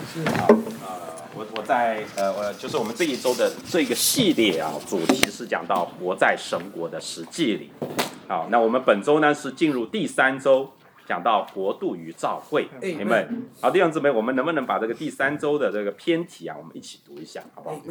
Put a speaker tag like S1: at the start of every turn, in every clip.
S1: 我在就是我们这一周的这个系列啊，主题是讲到活在神国的实际里。好，那我们本周呢是进入第3周，讲到国度与召会，你们好，弟兄姊妹，我们能不能把这个第3周的这个篇题啊，我们一起读一下，好不好？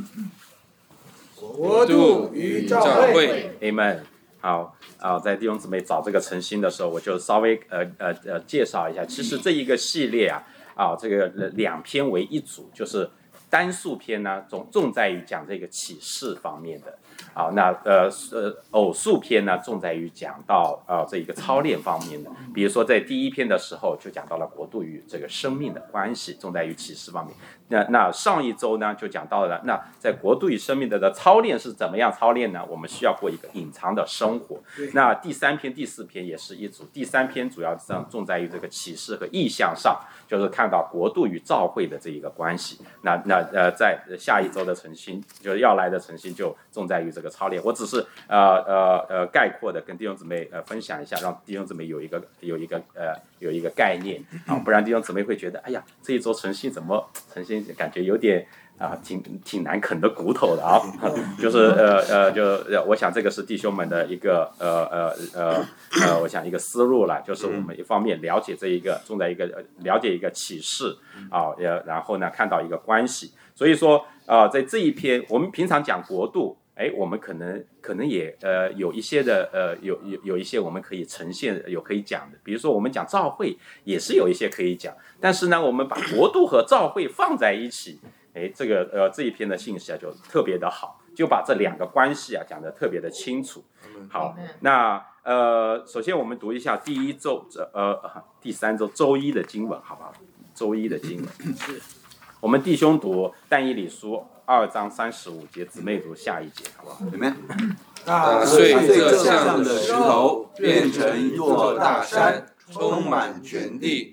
S2: 国度与召会
S1: ，Amen。好在弟兄姊妹找这个晨星的时候，我就稍微介绍一下，其实这一个系列这个2篇为一组，就是单数篇呢重在于讲这个启示方面的，那偶数篇呢重在于讲到这一个操练方面的，比如说在第1篇的时候就讲到了国度与这个生命的关系，重在于启示方面。那上一周呢就讲到了，那在国度与生命的操练是怎么样操练呢？我们需要过一个隐藏的生活。那第3篇、第4篇也是一组，第3篇主要重在于这个启示和意象上，就是看到国度与召会的这一个关系。在下一周的晨星，就是要来的晨星就重在于这个操练。我只是概括的跟弟兄姊妹分享一下，让弟兄姊妹有一个概念不然弟兄姊妹会觉得，哎呀，这一周晨星感觉有点挺难啃的骨头的就是我想这个是弟兄们的一个我想一个思路了，就是我们一方面了解这一个重在一个了解一个启示然后呢看到一个关系，所以说在这一篇我们平常讲国度，我们可能也有一些的有一些我们可以呈现可以讲的，比如说我们讲召会也是有一些可以讲，但是呢我们把国度和召会放在一起，这一篇的信息就特别的好，就把这2个关系讲得特别的清楚。好，那首先我们读一下第3周周一的经文，好不好？周一的经文我们弟兄读但以理书2章35节，姊妹读下一节，好不好？
S2: 打碎这像的石头，变成一座大山，充满全地。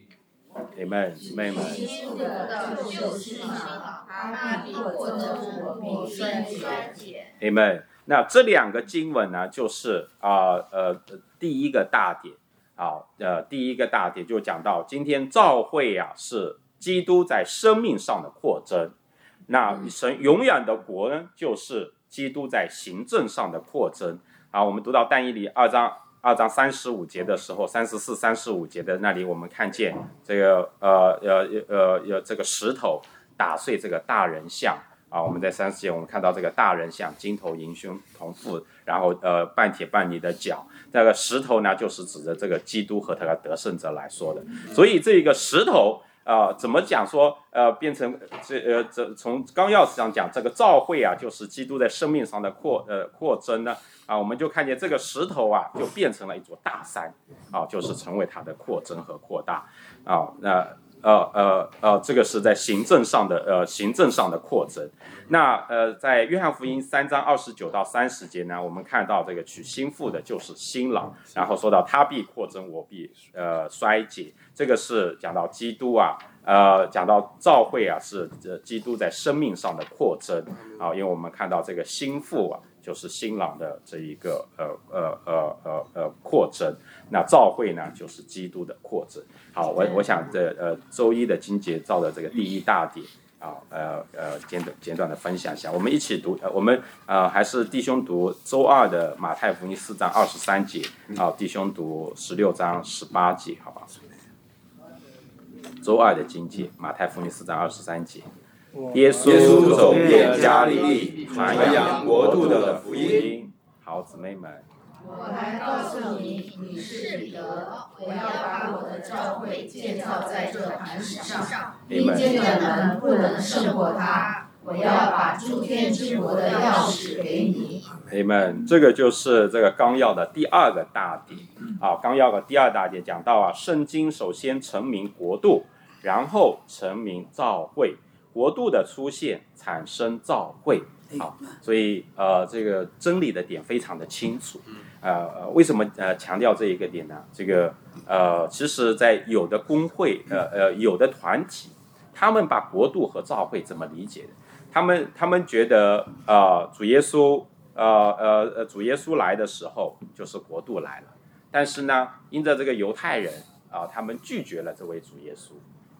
S1: Amen。Amen。那这2个经文呢，就是第一个大点第一个大点就讲到今天召会是基督在生命上的扩增，那神永远的国呢，就是基督在行政上的扩增。我们读到但以理2章35节的时候，34、35节的那里，我们看见这个这个石头打碎这个大人像我们在30节我们看到这个大人像金头银胸铜腹，然后半铁半泥的脚，这个石头呢就是指着这个基督和他的得胜者来说的。所以这个石头怎么讲说变成从纲要上讲，这个召会就是基督在生命上的扩增呢我们就看见这个石头就变成了一座大山就是成为它的扩增和扩大这个是在行政上的扩增。那在约翰福音3章29到30节呢，我们看到这个娶新妇的就是新郎，然后说到他必扩增，我必衰减。这个是讲到基督讲到召会是基督在生命上的扩增因为我们看到这个新妇就是新郎的这一个扩增，那召会呢就是基督的扩增。好，我想周一的经节照的这个第一大点简短的分享一下，我们一起读我们还是弟兄读周二的马太福音4章23节弟兄读16章18节，好不好？周二的经节，马太福音4章23节，耶稣走遍加利利，传扬国度的福音。好，姊妹们，
S3: 我来告诉你，你是彼得，我要把我的教会建造在这磐石上，阴间的门不能胜过它。我要把诸天之国的钥匙给你。
S1: Amen。这个就是这个纲要的第2个大点纲要的第2大点讲到圣经首先成名国度，然后成名召会，国度的出现产生召会。所以这个真理的点非常的清楚。为什么强调这一个点呢？这个其实在有的公会有的团体，他们把国度和召会怎么理解的？他们觉得主耶稣来的时候就是国度来了，但是呢因着这个犹太人他们拒绝了这位主耶稣，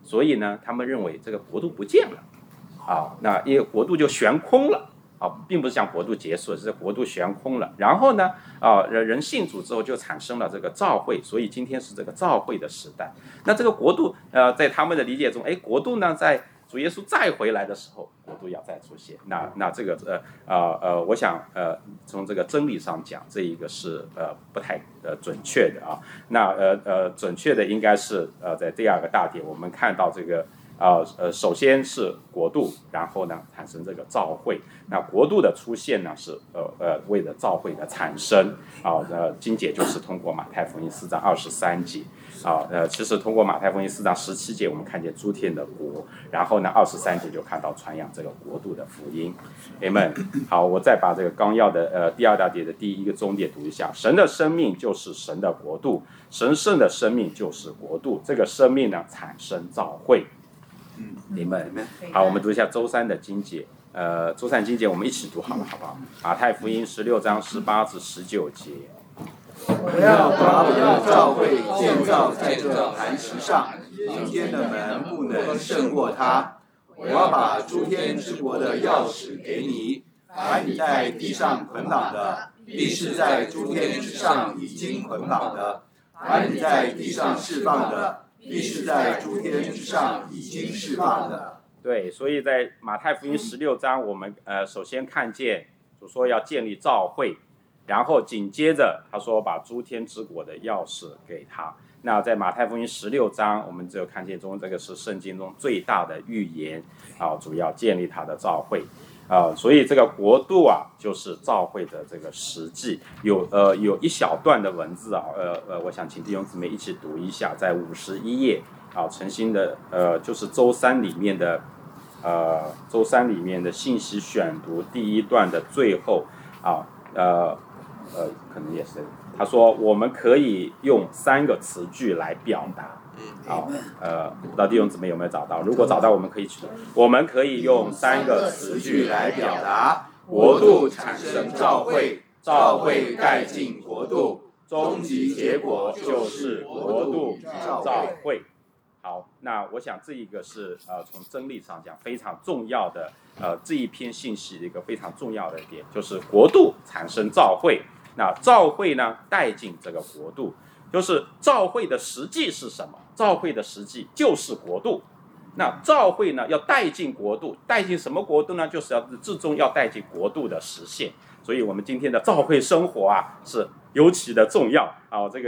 S1: 所以呢，他们认为这个国度不见了，那因为国度就悬空了，并不是像国度结束，是国度悬空了。然后呢，人信主之后就产生了这个召会，所以今天是这个召会的时代。那这个国度，在他们的理解中，国度呢，在主耶稣再回来的时候，国度要再出现。那这个我想从这个真理上讲，这一个是不太准确的啊。那准确的应该是在第二个大点，我们看到这个首先是国度，然后呢产生这个召会。那国度的出现呢是为了召会的产生经节就是通过马太福音4章23节。其实通过马太福音4章17节，我们看见诸天的国，然后呢23节就看到传扬这个国度的福音。Amen。好，我再把这个纲要的第二大节的第一个中点读一下：神的生命就是神的国度，神圣的生命就是国度，这个生命呢产生召会。Amen。好，我们读一下周三的经节。周三经节我们一起读好了，好不好？马太福音16章18至19节。
S4: 我要把我的召会建造在这磐石上，阴间的门不能胜过它。我要把诸天之国的钥匙给你，凡你在地上捆绑的，必是在诸天之上已经捆绑的；凡你在地上释放的，必是在诸天之上已经释放的。
S1: 对，所以在马太福音16章，我们首先看见主说要建立召会。然后紧接着他说把诸天之国的钥匙给他。那在马太福音16章，我们只有看见这个是圣经中最大的预言主要建立他的召会所以这个国度就是召会的这个实际。有一小段的文字我想请弟兄姊妹一起读一下，在51页诚心的就是周三里面的信息选读第一段的最后可能也是他说我们可以用3个词句来表达。不知道弟兄姊妹有没有找到？如果找到，我们可以去。我们可以用3个词句来表达：国度产生召会，召会带进国度，终极结果就是国度召会。好，那我想这一个是从真理上讲非常重要的这一篇信息的一个非常重要的点，就是国度产生召会。那召会呢带进这个国度，就是召会的实际是什么？召会的实际就是国度。那召会呢要带进国度，带进什么国度呢？就是最终要带进国度的实现。所以我们今天的召会生活是尤其的重要这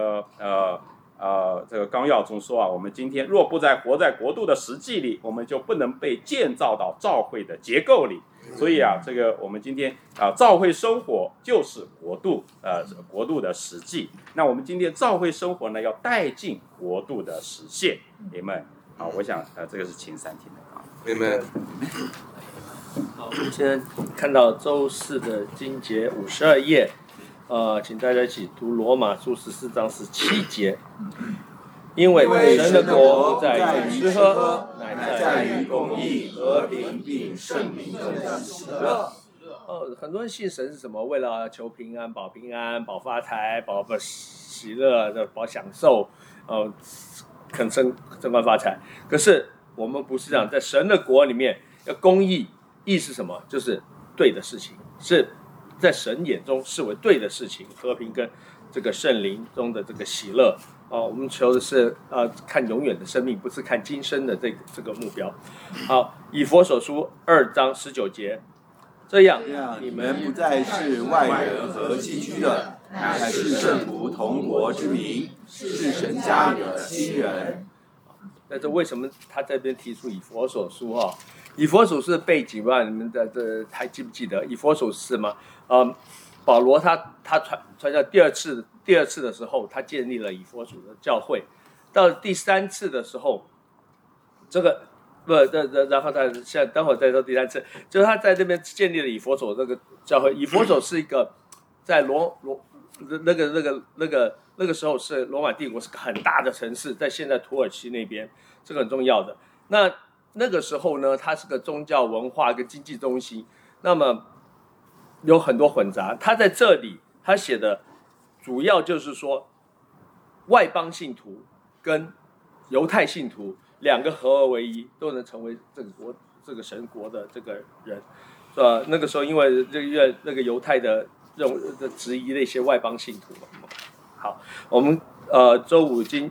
S1: 个纲要中说我们今天若不活在国度的实际里，我们就不能被建造到召会的结构里。所以这个我们今天召会生活就是国度的实际。那我们今天召会生活呢，要带进国度的实现。Amen。好，我想这个是秦三听的
S2: Amen。
S5: 好，我们现在看到周四的经节52页，请大家一起读罗马书14章17节。因为神的国不在于吃喝，乃在于公义、和平并圣灵中的喜乐。很多人信神是什么？为了求平安、保平安、保发财、保喜乐、保享受，肯升官发财。可是我们不是这样，在神的国里面，要公义，义是什么？就是对的事情，是在神眼中视为对的事情。和平跟这个圣灵中的这个喜乐。我们求的是看永远的生命，不是看今生的这个目标。好，以弗所书2章19节，这样
S4: 你们不再是外人和寄居的，乃是圣徒同国之民，是神家里的亲人。
S5: 那这为什么他这边提出以弗所书以弗所书的背景你们还记不记得？以弗所是吗？保罗他传教第二次的时候，他建立了以弗所的教会。到第3次的时候，然后他现在等会儿再说第3次，就是他在这边建立了以弗所这个教会。以弗所是一个在那个时候是罗马帝国是个很大的城市，在现在土耳其那边，这个很重要的。那个时候呢，它是个宗教文化跟经济中心，那么有很多混杂。他在这里他写的主要就是说，外邦信徒跟犹太信徒两个合而为一，都能成为这个神国的这个人，是吧？那个时候因为那个犹太的质疑那些外邦信徒嘛。好，我们周五经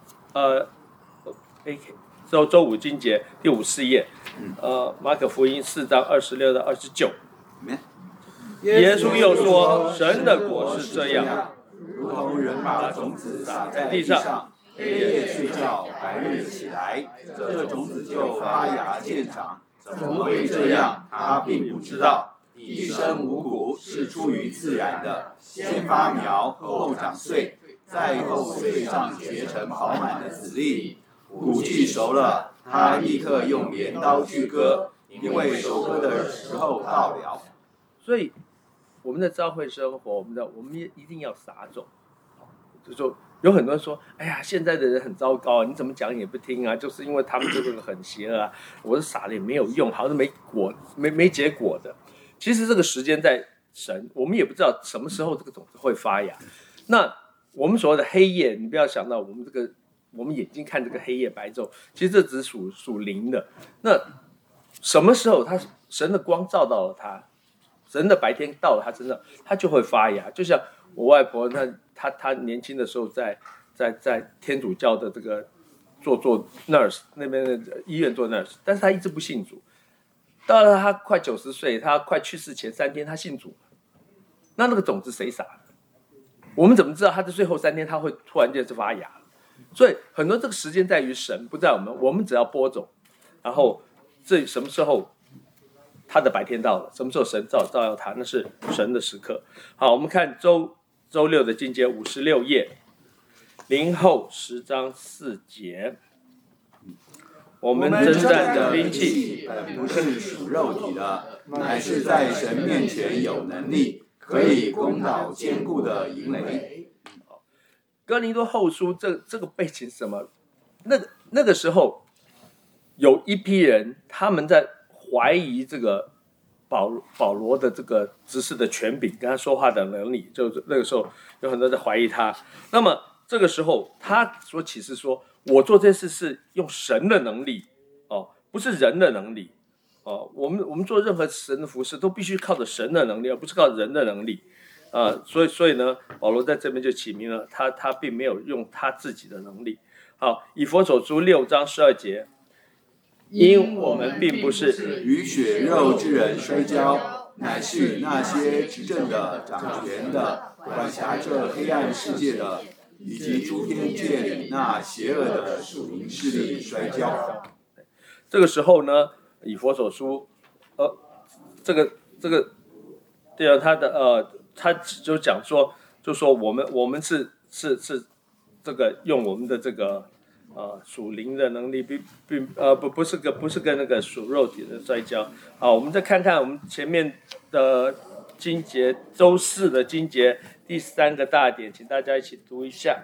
S5: 节第54页，马可福音4章26到29。耶稣又说，神的果是这样，
S4: 如同人把种子撒在地上，黑夜睡觉，白日起来，这种子就发芽见长。怎么会这样？他并不知道。地生五谷是出于自然的，先发苗，后长穗，再后穗上结成饱满的籽粒。谷季熟了，他立刻用镰刀去割，因为收割的时候到了。
S5: 所以我们的教会生活，我们一定要撒种。就说有很多人说，哎呀，现在的人很糟糕，你怎么讲也不听啊，就是因为他们这个很邪恶啊，我是撒了也没有用，好像没结果的。其实这个时间在神，我们也不知道什么时候这个种子会发芽。那我们所谓的黑夜，你不要想到我们眼睛看这个黑夜白昼，其实这只属灵的。那什么时候神的光照到了他，神的白天到了他身上，他就会发芽。就像我外婆，她年轻的时候在天主教的这个做 nurse 那边的医院做 nurse， 但是她一直不信主。到了她快90岁，她快去世前3天，她信主。那个种子谁撒的？我们怎么知道她的最后3天，她会突然间就发芽？所以很多这个时间在于神，不在我们只要播种，然后这什么时候他的白天到了，什么时候神照耀他，那是神的时刻。好，我们看周6的经节56页，林后10章4节。我们征战的兵器
S4: 不是属肉体的，乃是在神面前有能力，可以攻倒坚固的营垒。
S5: 哥林多后书这个背景是什么？那个时候有一批人，他们在怀疑这个保罗的这个执事的权柄，跟他说话的能力，就是那个时候有很多人在怀疑他。那么这个时候他所启示说，我做这事是用神的能力哦，不是人的能力哦。我们做任何神的服事都必须靠着神的能力，而不是靠人的能力。所以呢，保罗在这边就起名了，他并没有用他自己的能力。好，以弗所书6章12节，因我们并不是
S4: 与血肉之人摔跤，乃是与那些执政的、掌权的、管辖这黑暗世界的，以及诸天界里那邪恶的属灵势力摔跤。
S5: 这个时候呢，以弗所书，这个对啊，他就讲说，就说我们是这个用我们的这个属灵的能力，不是跟那个属肉体的摔跤。好，我们再看看我们前面的经节，周4的经节第3个大点，请大家一起读一下。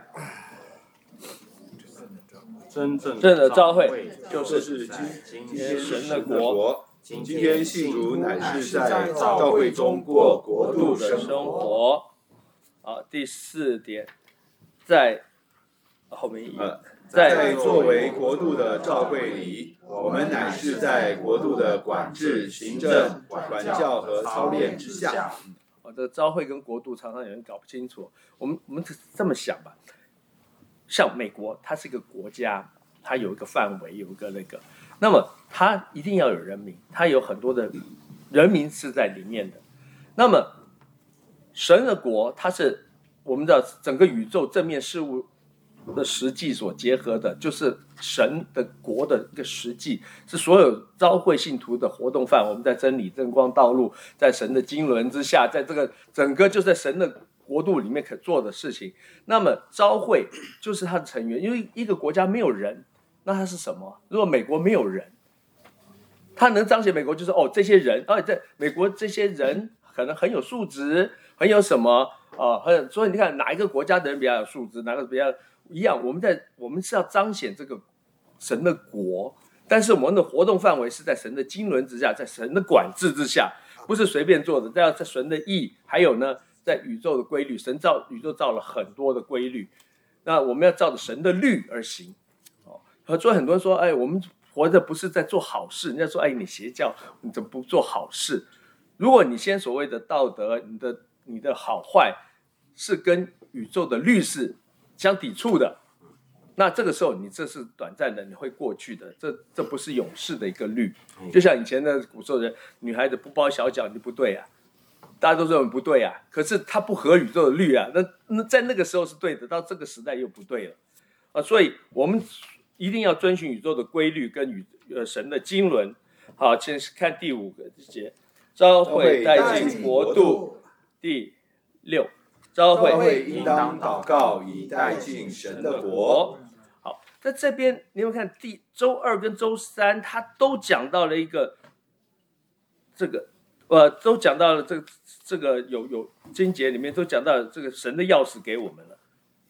S1: 真正
S5: 的召会
S1: 就是
S4: 今
S5: 天神的国。
S4: 今天信主乃是在召会中过国度的生活。
S5: 好，第4点，在后面
S4: 在作为国度的召会里，我们乃是在国度的管制、行政、管教和操练之下。
S5: 这召会跟国度常常有人搞不清楚。我们这么想吧，像美国，它是一个国家，它有一个范围，有一个那个，那么它一定要有人民，它有很多的人民是在里面的。那么神的国，它是我们的整个宇宙正面事物的实际所结合的，就是神的国的一个实际，是所有召会信徒的活动范。我们在真理真光道路，在神的经纶之下，在这个整个就在神的国度里面可做的事情。那么召会就是他的成员，因为一个国家没有人，那它是什么？如果美国没有人，它能彰显美国就是这些人，在美国这些人可能很有素质，很有什么所以你看哪一个国家的人比较有素质，哪个比较一样。我们是要彰显这个神的国，但是我们的活动范围是在神的经纶之下，在神的管制之下，不是随便做的。在神的意，还有呢，在宇宙的规律，宇宙造了很多的规律，那我们要照着神的律而行。 所以很多人说，我们活着不是在做好事，人家说，你邪教，你怎么不做好事？如果你先所谓的道德，你的好坏是跟宇宙的律是相抵触的，那这个时候你这是短暂的，你会过去的，这不是永世的一个律。就像以前的古时候人，女孩子不包小脚，你不对啊，大家都认为不对啊，可是它不合宇宙的律啊，那在那个时候是对的，到这个时代又不对了所以我们一定要遵循宇宙的规律跟神的经纶。好，先看第5个节，召会带进国度。第6，召会
S4: 应当祷告，以带进神的国。
S5: 好，在这边你们看周2跟周3，他都讲到了一个都讲到了这个有经节里面都讲到了这个神的钥匙给我们了。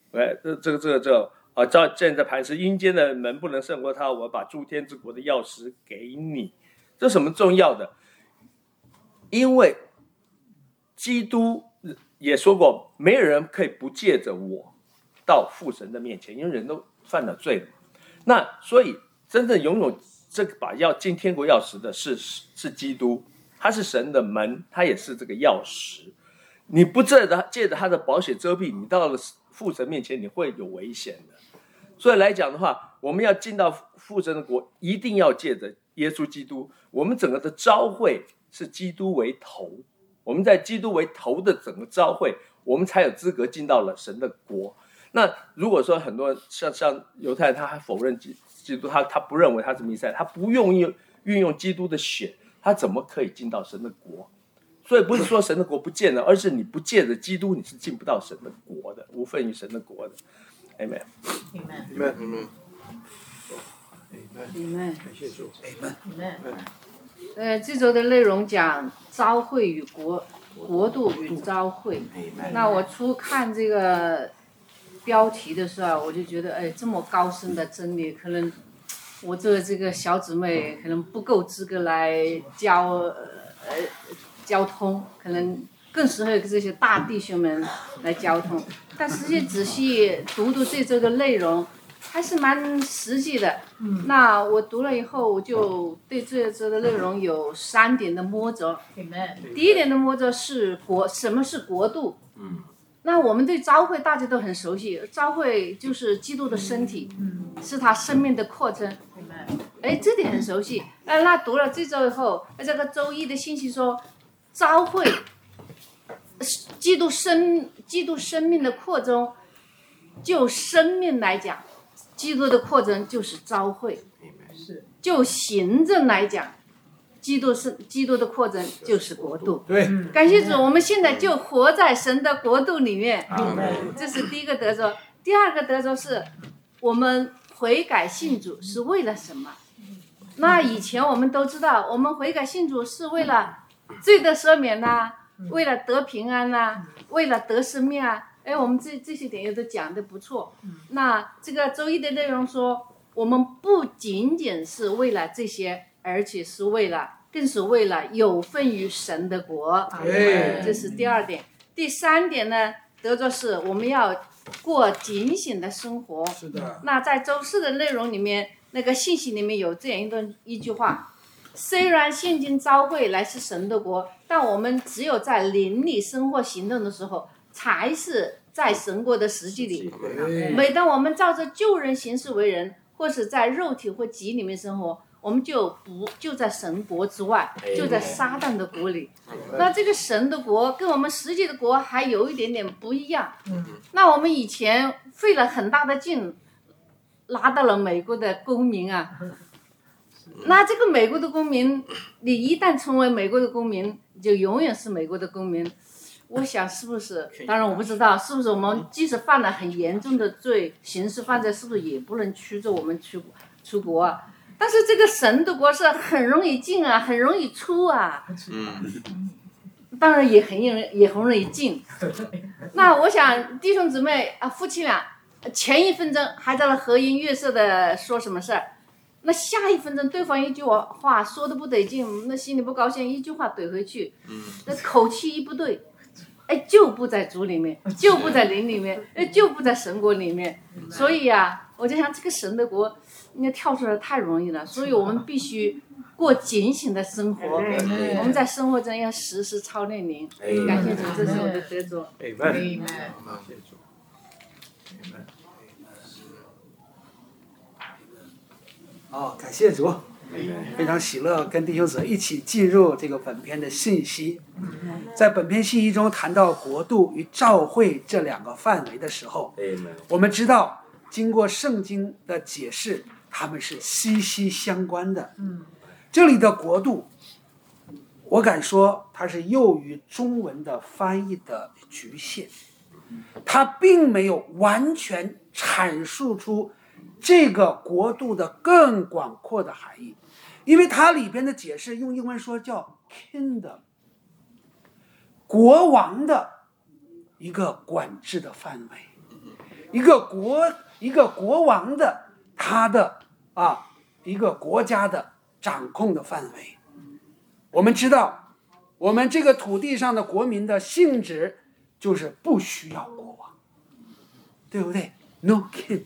S5: 站在磐石阴间的门不能胜过他，我把诸天之国的钥匙给你。这是什么重要的？因为基督也说过，没有人可以不借着我到父神的面前，因为人都犯了罪了。那所以真正拥有这把要进天国钥匙的是基督，他是神的门，他也是这个钥匙。你不借着他的宝血遮蔽，你到了父神面前，你会有危险的。所以来讲的话，我们要进到父神的国，一定要借着耶稣基督。我们整个的召会是基督为头，我们在基督为头的整个召会，我们才有资格进到了神的国。那如果说很多人像犹太人，他还否认基督，他不认为他是弥赛亚，他不运用基督的血，他怎么可以进到神的国？所以不是说神的国不见了，而是你不借着基督，你是进不到神的国的，无份于神的国的。Amen。
S2: Amen。
S4: 感谢主。
S6: 这周的内容讲召会与国度与召会。那我初看这个标题的时候，我就觉得，这么高深的真理，可能我这个小姊妹可能不够资格来交通，可能更适合这些大弟兄们来交通。但实际仔细读这周的内容，还是蛮实际的。那我读了以后，我就对这周的内容有3点的摸着。第一点的摸着是什么是国度？那我们对召会大家都很熟悉，召会就是基督的身体，是他生命的扩增。这点很熟悉。那读了这周以后，这个周1的信息说，召会基督生命的扩增，就生命来讲，基督的扩增就是召会；就行政来讲，基督的扩增就是国度。
S4: 对，
S6: 感谢主，我们现在就活在神的国度里面。这是第一个得着。第二个得着是，我们悔改信主是为了什么？那以前我们都知道，我们悔改信主是为了罪的赦免为了得平安为了得生命我们这些点也都讲得不错。那这个周1的内容说，我们不仅仅是为了这些，而且更是为了有份于神的国。这是第2点。第3点呢，得着是我们要过警醒的生活。
S4: 是的。
S6: 那在周4的内容里面，那个信息里面有这样一句话：虽然现今召会来是神的国，但我们只有在灵里生活行动的时候，才是在神国的实际里。每当我们照着旧人行事为人，或是在肉体或己里面生活，我们就在神国之外，就在撒旦的国里。那这个神的国跟我们实际的国还有一点点不一样。那我们以前费了很大的劲拿到了美国的公民那这个美国的公民，你一旦成为美国的公民，就永远是美国的公民。我想是不是，当然我不知道是不是我们即使犯了很严重的罪，刑事犯罪是不是也不能驱着我们出国但是这个神的国是很容易进很容易出当然也很容易进。那我想弟兄姊妹夫妻俩前1分钟还在那和颜悦色的说什么事儿，那下1分钟对方一句话说的不得劲，那心里不高兴，一句话怼回去，那口气一不对，就不在主里面，就不在灵里面，就不在神国里面。所以我就想这个神的国， 你跳出来太容易了，所以我们必须过警醒的生活。我们在生活中要时时操练灵。感谢主，这是我的得着。
S7: 感谢主，非常喜乐跟弟兄姊妹一起进入这个本篇的信息。在本篇信息中谈到国度与召会这两个范围的时候，我们知道经过圣经的解释，它们是息息相关的。这里的国度，我敢说它是囿于中文的翻译的局限，它并没有完全阐述出这个国度的更广阔的含义，因为它里边的解释用英文说叫 kingdom， 国王的一个管制的范围，一个国王的他的一个国家的掌控的范围。我们知道我们这个土地上的国民的性质就是不需要国王，对不对？ No king，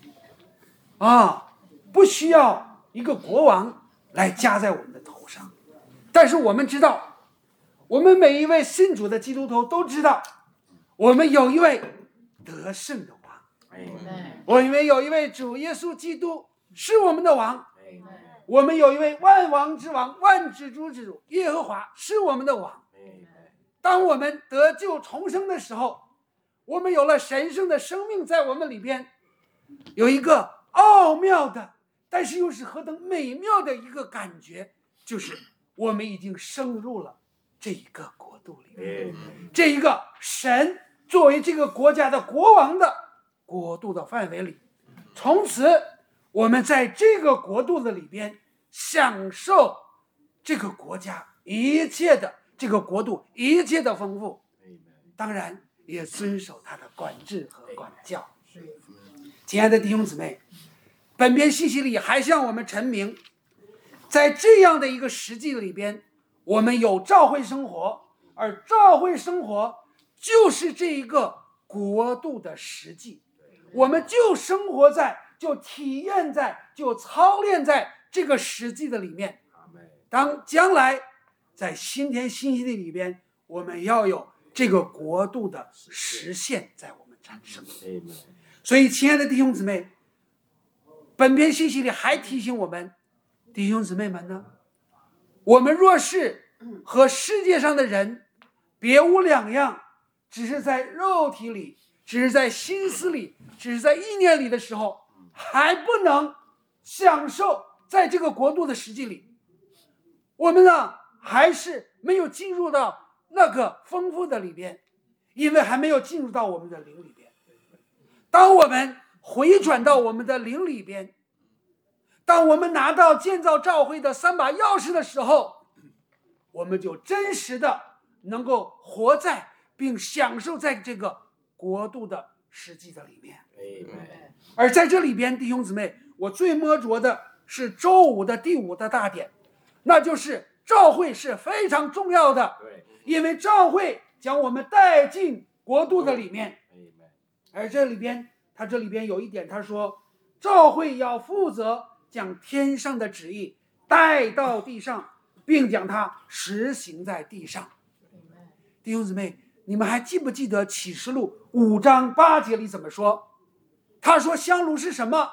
S7: 不需要一个国王来加在我们的头上。但是我们知道，我们每一位信主的基督徒都知道，我们有一位得胜的王，我们有一位主耶稣基督是我们的王，我们有一位万王之王、万之主之主耶和华是我们的王。当我们得救重生的时候，我们有了神圣的生命在我们里边，有一个奥妙的但是又是何等美妙的一个感觉，就是我们已经升入了这一个国度里面，这一个神作为这个国家的国王的国度的范围里。从此我们在这个国度的里边享受这个国家一切的这个国度一切的丰富，当然也遵守他的管制和管教。亲爱的弟兄姊妹，本篇信息里还向我们陈明，在这样的一个实际里边，我们有召会生活，而召会生活就是这一个国度的实际，我们就生活在，就体验在，就操练在这个实际的里面。当将来在新天新地里边，我们要有这个国度的实现在我们产生。所以亲爱的弟兄姊妹，本篇信息里还提醒我们，弟兄姊妹们呢，我们若是和世界上的人别无两样，只是在肉体里，只是在心思里，只是在意念里的时候，还不能享受在这个国度的实际里，我们呢还是没有进入到那个丰富的里边，因为还没有进入到我们的灵里边。当我们回转到我们的灵里边，当我们拿到建造教会的3把钥匙的时候，我们就真实的能够活在并享受在这个国度的实际的里面。而在这里边，弟兄姊妹，我最摸着的是周五的第5的大点，那就是召会是非常重要的，因为召会将我们带进国度的里面。而这里边他这里边有一点，他说召会要负责将天上的旨意带到地上，并将它实行在地上。弟兄姊妹，你们还记不记得启示录5章8节里怎么说？他说香炉是什么？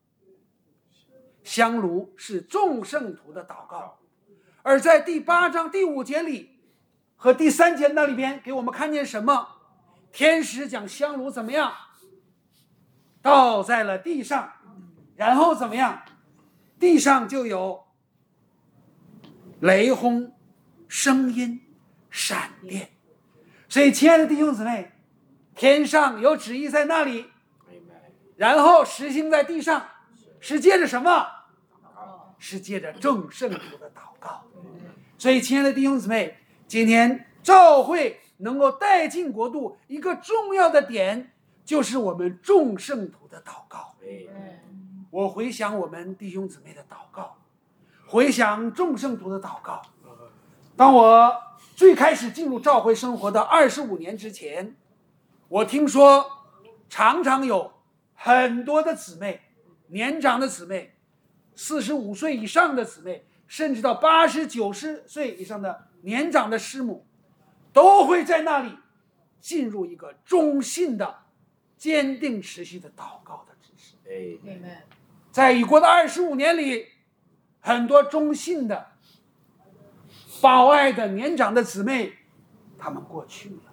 S7: 香炉是众圣徒的祷告。而在第8章第5节里和第3节那里边给我们看见什么？天使将香炉怎么样？倒在了地上，然后怎么样？地上就有雷轰、声音、闪电。所以亲爱的弟兄姊妹，天上有旨意在那里，然后实行在地上，是借着什么？是借着众圣徒的祷告。所以亲爱的弟兄姊妹，今天召会能够带进国度一个重要的点，就是我们众圣徒的祷告。我回想我们弟兄姊妹的祷告，回想众圣徒的祷告。当我最开始进入召会生活的25年之前，我听说常常有很多的姊妹，年长的姊妹 45岁以上的姊妹，甚至到80、90岁以上的年长的师母，都会在那里进入一个忠信的、坚定持续的祷告的指示。在已过的25年里，很多忠信的、保爱的年长的姊妹，他们过去了。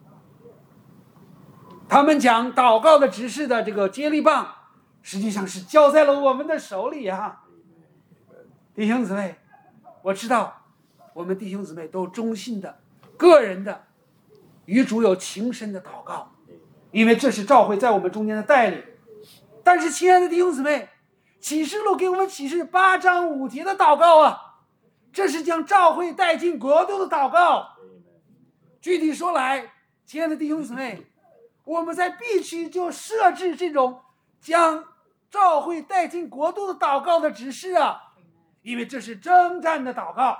S7: 他们讲祷告的指示的这个接力棒，实际上是交在了我们的手里啊。弟兄姊妹，我知道我们弟兄姊妹都忠信的、个人的、与主有情深的祷告，因为这是教会在我们中间的带领。但是亲爱的弟兄姊妹，启示录给我们启示8章5节的祷告啊，这是将教会带进国度的祷告。具体说来，亲爱的弟兄姊妹，我们在必须就设置这种将教会带进国度的祷告的指示啊，因为这是征战的祷告。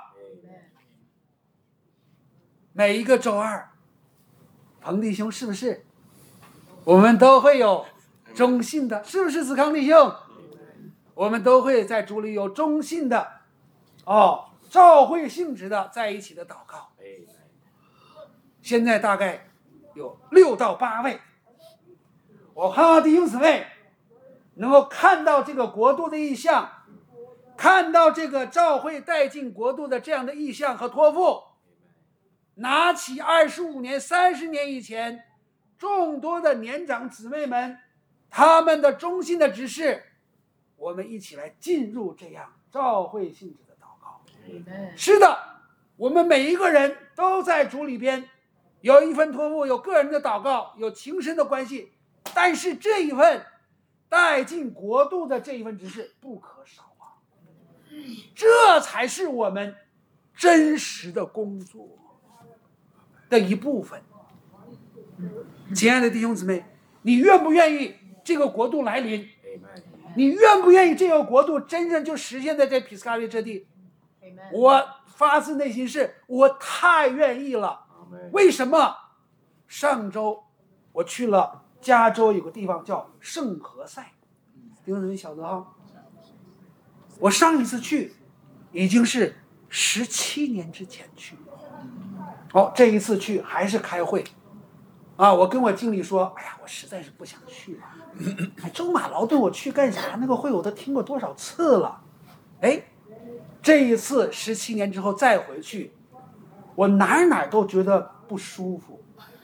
S7: 每一个周二，彭弟兄是不是我们都会有忠信的，是不是子康弟兄？我们都会在主里有忠信的教会性质的在一起的祷告。现在大概有6到8位，我盼望弟兄姊妹能够看到这个国度的意象，看到这个教会带进国度的这样的意象和托付，拿起25年、30年以前众多的年长姊妹们他们的忠心的指示，我们一起来进入这样教会性质的祷告。是的，我们每一个人都在主里边有一份托付，有个人的祷告，有情深的关系，但是这一份带进国度的这一份指示不可少啊！这才是我们真实的工作的一部分。亲爱的弟兄姊妹，你愿不愿意这个国度来临？你愿不愿意这个国度真正就实现在这皮斯卡利这地？我发自内心是我太愿意了。为什么？上周我去了加州，有个地方叫圣何塞，弟兄姊妹晓得哈？我上一次去已经是17年之前去了。这一次去还是开会啊！我跟我经理说，哎呀，我实在是不想去了。周马劳顿我去干啥？那个会我都听过多少次了。这一次17年之后再回去，我哪都觉得不舒服。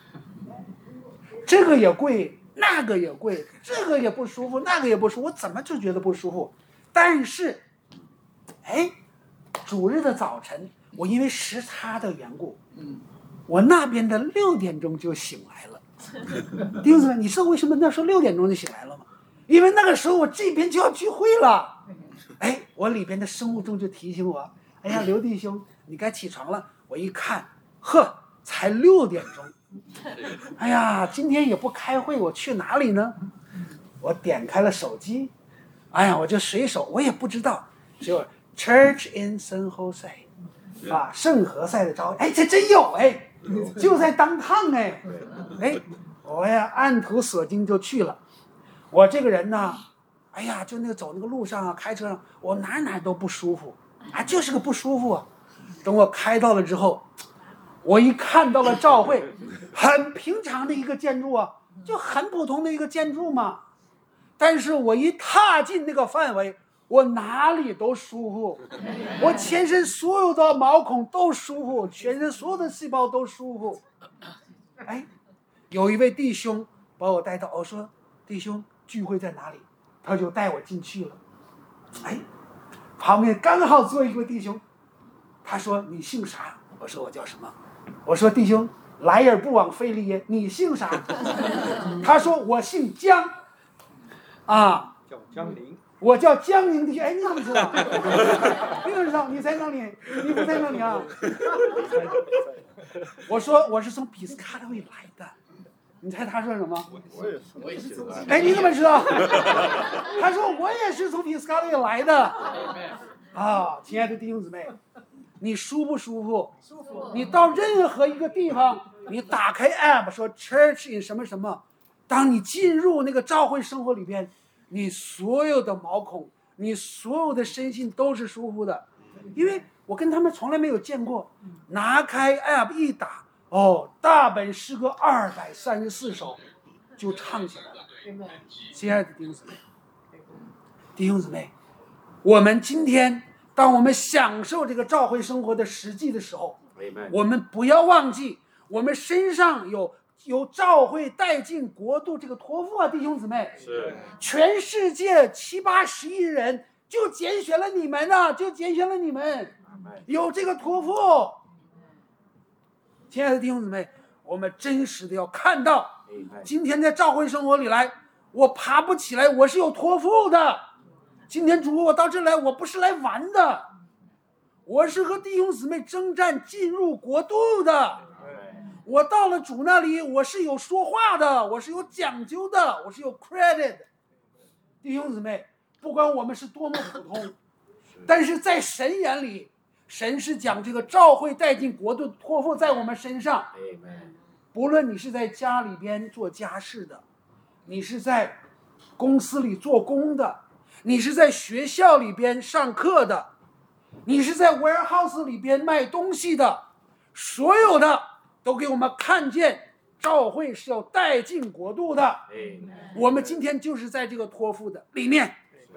S7: 这个也贵，那个也贵，这个也不舒服，那个也不舒服，我怎么就觉得不舒服？但是，主日的早晨，我因为时差的缘故，我那边的6点钟就醒来了。弟兄姊妹，你知道为什么那时候6点钟就醒来了吗？因为那个时候我这边就要聚会了。我里边的生物钟就提醒我，哎呀，刘弟兄，你该起床了。我一看，才6点钟。哎呀，今天也不开会，我去哪里呢？我点开了手机，我就随手，我也不知道，就 Church in San Jose 圣何塞的招，这真有就在downtown我呀按图索骥就去了。我这个人呢，就那个走那个路上开车上，我哪都不舒服就是个不舒服啊。等我开到了之后，我一看到了教会，很平常的一个建筑啊，就很普通的一个建筑嘛。但是我一踏进那个范围，我哪里都舒服，我全身所有的毛孔都舒服，全身所有的细胞都舒服。有一位弟兄把我带到，我说弟兄聚会在哪里？他就带我进去了。旁边刚好坐一个弟兄，他说你姓啥？我说我叫什么？我说弟兄，来而不往非礼也，你姓啥？他说我姓江
S1: 叫江林。
S7: 我叫江宁弟兄。你怎么知道？你怎么知道？你在哪里？你不在哪里啊？我说我是从比斯卡利来的。你猜他说什么？
S2: 我也是。
S7: 你怎么知道？他说我也是从比斯卡利来的。亲爱的弟兄姊妹，你舒不舒服？舒服。你到任何一个地方，你打开 app 说 Church in 什么什么，当你进入那个教会生活里边，你所有的毛孔你所有的身心都是舒服的，因为我跟他们从来没有见过。拿开 app 一打，大本诗歌234首就唱起来了。亲爱的弟兄姊妹，弟兄姊妹，我们今天当我们享受这个召会生活的实际的时候，我们不要忘记我们身上有召会带进国度这个托付啊，弟兄姊妹，
S1: 是
S7: 全世界70-80亿人就拣选了你们啊，就拣选了你们，有这个托付。亲爱的弟兄姊妹，我们真实的要看到，今天在召会生活里来，我爬不起来，我是有托付的。今天主，我到这来，我不是来玩的，我是和弟兄姊妹征战进入国度的。我到了主那里，我是有说话的，我是有讲究的，我是有 credit 的。弟兄姊妹，不管我们是多么普通，但是在神眼里，神是讲这个召会带进国度托付在我们身上。不论你是在家里边做家事的，你是在公司里做工的，你是在学校里边上课的，你是在 warehouse 里边卖东西的，所有的都给我们看见召会是要带进国度的。我们今天就是在这个托付的里面。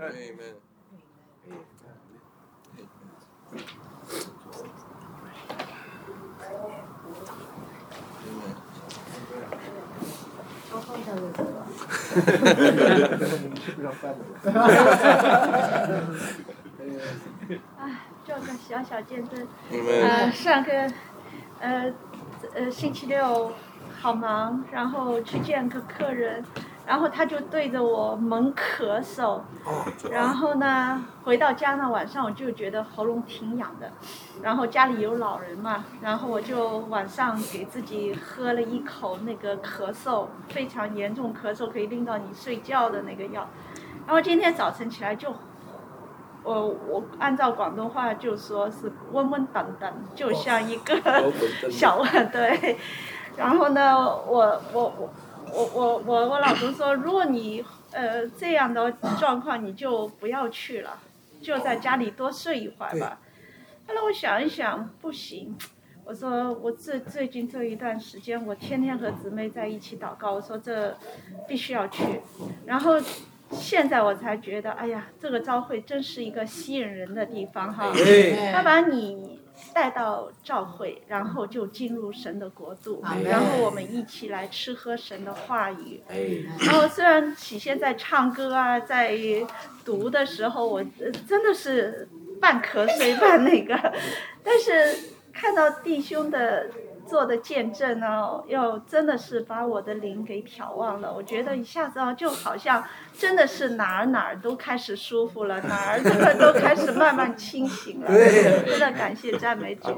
S8: 做个小小见证。上个星期六好忙，然后去见个客人，然后他就对着我猛咳嗽，然后呢回到家呢晚上我就觉得喉咙挺痒的，然后家里有老人嘛，然后我就晚上给自己喝了一口那个咳嗽非常严重咳嗽可以令到你睡觉的那个药，然后今天早晨起来就我按照广东话就说是温温当当，就像一个小对。然后呢，我老公说，如果你这样的状况，你就不要去了，就在家里多睡一会儿吧。后来我想一想，不行。我说我最近这一段时间，我天天和姊妹在一起祷告，我说这必须要去。然后现在我才觉得，哎呀，这个召会真是一个吸引人的地方哈！他把你带到召会，然后就进入神的国度，然后我们一起来吃喝神的话语。然后虽然起先在唱歌啊，在读的时候，我真的是半瞌睡半那个，但是看到弟兄的做的见证呢，又真的是把我的灵给挑旺了。我觉得一下子就好像真的是哪儿都开始舒服了，哪儿都开始慢慢清醒了。真的感谢赞美主。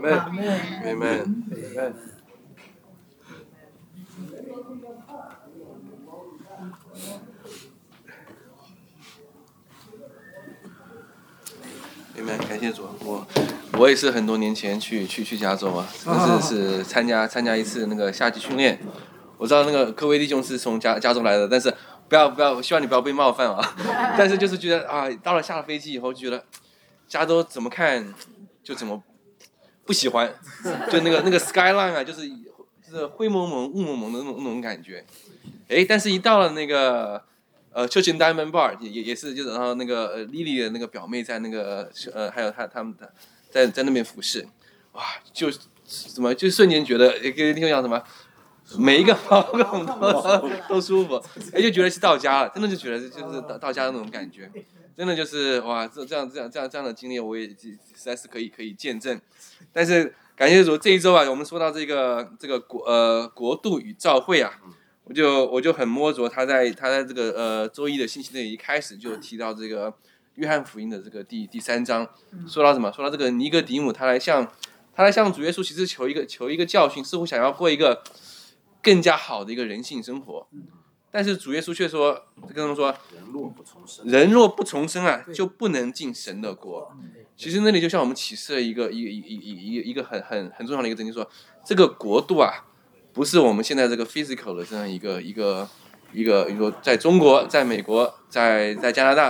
S2: 感谢主，我也是很多年前去加州啊，是参加一次那个夏季训练。我知道那个各位弟兄是从加州来的，但是不要，希望你不要被冒犯啊。但是就是觉得啊，到了下了飞机以后，就觉得加州怎么看就怎么不喜欢，就那个 skyline 啊，就是灰蒙蒙雾蒙蒙的那种感觉。但是一到了那个Church in Diamond Bar 也是，就是然后那个Lily 的那个表妹在那个还有他们的在那边服侍，哇，就什么就瞬间觉得跟弟兄讲什么，每一个毛孔都舒服，就觉得是到家了，真的就觉得就是到家的那种感觉，真的就是哇，这样的经历我也实在是可以见证。但是感谢主，这一周啊，我们说到这个国度与召会啊。我就很摸着他在这个周一的信息的一开始就提到这个约翰福音的这个第3章，说到什么？说到这个尼哥底母他来向主耶稣其实求一个教训，似乎想要过一个更加好的一个人性生活，但是主耶稣却说跟他们说，人若不重生啊，就不能进神的国。其实那里就像我们启示了一个很重要的一个真理，说这个国度啊。不是我们现在这个 physical 的这样一个，在中国、在美国、在加拿大，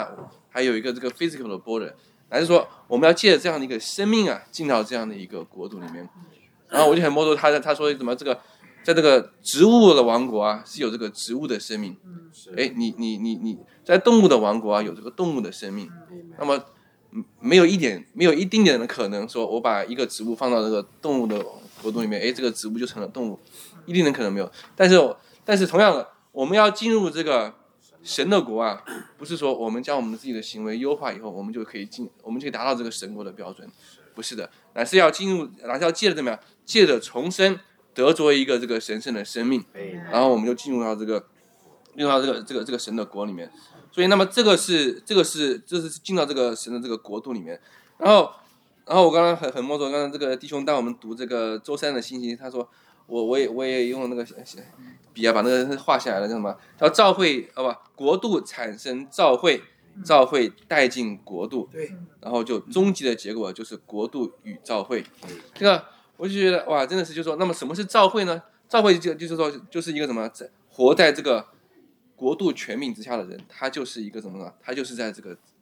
S2: 还有一个这个 physical 的 border， 还是说我们要借着这样的一个生命啊，进到这样的一个国度里面。然后我就很摸头，他说怎么这个在这个植物的王国啊是有这个植物的生命，哎，你在动物的王国啊有这个动物的生命，那么没有一丁点的可能说我把一个植物放到这个动物的国度里面，哎，这个植物就成了动物，一丁点可能没有。但是同样的，我们要进入这个神的国啊，不是说我们将我们自己的行为优化以后，我们就可以达到这个神国的标准，不是的，乃是要借着怎么样，借着重生得着一个这个神圣的生命，然后我们就进入到这个神的国里面。所以那么这是进到这个神的这个国度里面。然后我刚刚很摸索，刚刚这个弟兄带我们读这个周三的信息，他说我也用了那个笔啊把那个画下来了，叫什么？叫召会国度产生召会，召会带进国度，
S7: 对，
S2: 然后就终极的结果就是国度与召会。这个我就觉得哇，真的是就是说，那么什么是召会呢？召会就是说就是一个什么，活在这个国度权柄之下的人，他就是一个什么呢？他就是在这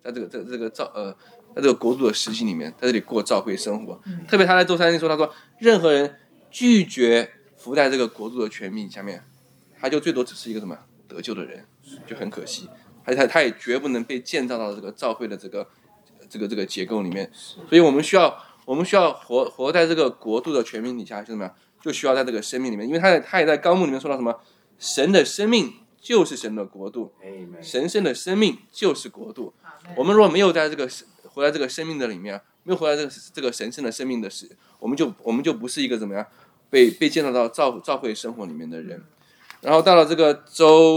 S2: 个国度的实际里面，在这里过召会生活。特别他在周三说，他说任何人拒绝服在这个国度的权柄下面，他就最多只是一个什么得救的人，就很可惜。他也绝不能被建造到这个召会的这个结构里面。所以我们需要活在这个国度的权柄底下，是什么？就需要在这个生命里面，因为他也在纲目里面说到什么，神的生命就是神的国度，神圣的生命就是国度。我们如果没有在活在这个生命的里面，没有活在这个神圣的生命的时，我们就不是一个怎么样被建造到召会生活里面的人。然后到了这个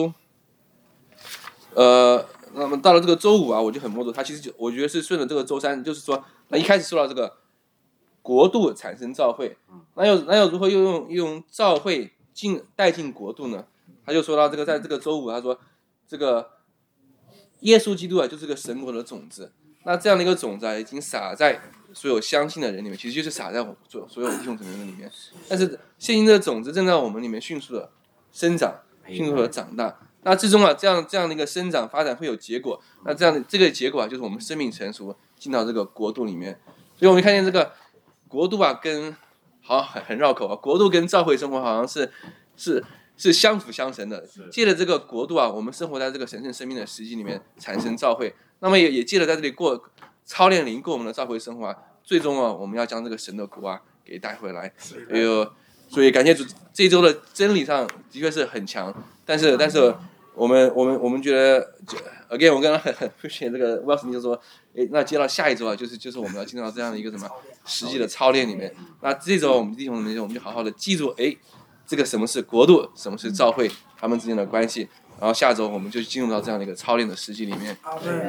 S2: 那么到了这个周五啊，我就很摸索，他其实我觉得是顺着这个周三，就是说，那一开始说到这个国度产生召会，那又如何用召会带进国度呢？他就说到这个，在这个周五，他说这个耶稣基督啊，就是个神国的种子。那这样的一个种子啊，已经撒在所有相信的人里面，其实就是撒在所有弟兄姊妹里面。但是现今的种子正在我们里面迅速的生长，迅速的长大。那最终啊，这样的一个生长发展会有结果。那这个结果啊，就是我们生命成熟，进到这个国度里面。所以我们看见这个国度啊，好像很绕口啊，国度跟召会生活好像是相辅相成的。借着这个国度啊，我们生活在这个神圣生命的实际里面，产生召会。那么也借着在这里操练灵过我们的召会生活啊，最终啊，我们要将这个神的国啊给带回来。所以感谢主，这一周的真理上的确是很强，但是我们觉得 again， 我刚刚很这个 Wilson 就说，那接到下一周啊，就是我们要进到这样的一个什么实际的操练里面。那这周我们弟兄们我们就好好的记住，这个什么是国度，什么是召会，他们之间的关系。然后下周我们就进入到这样的一个操练的实际里面。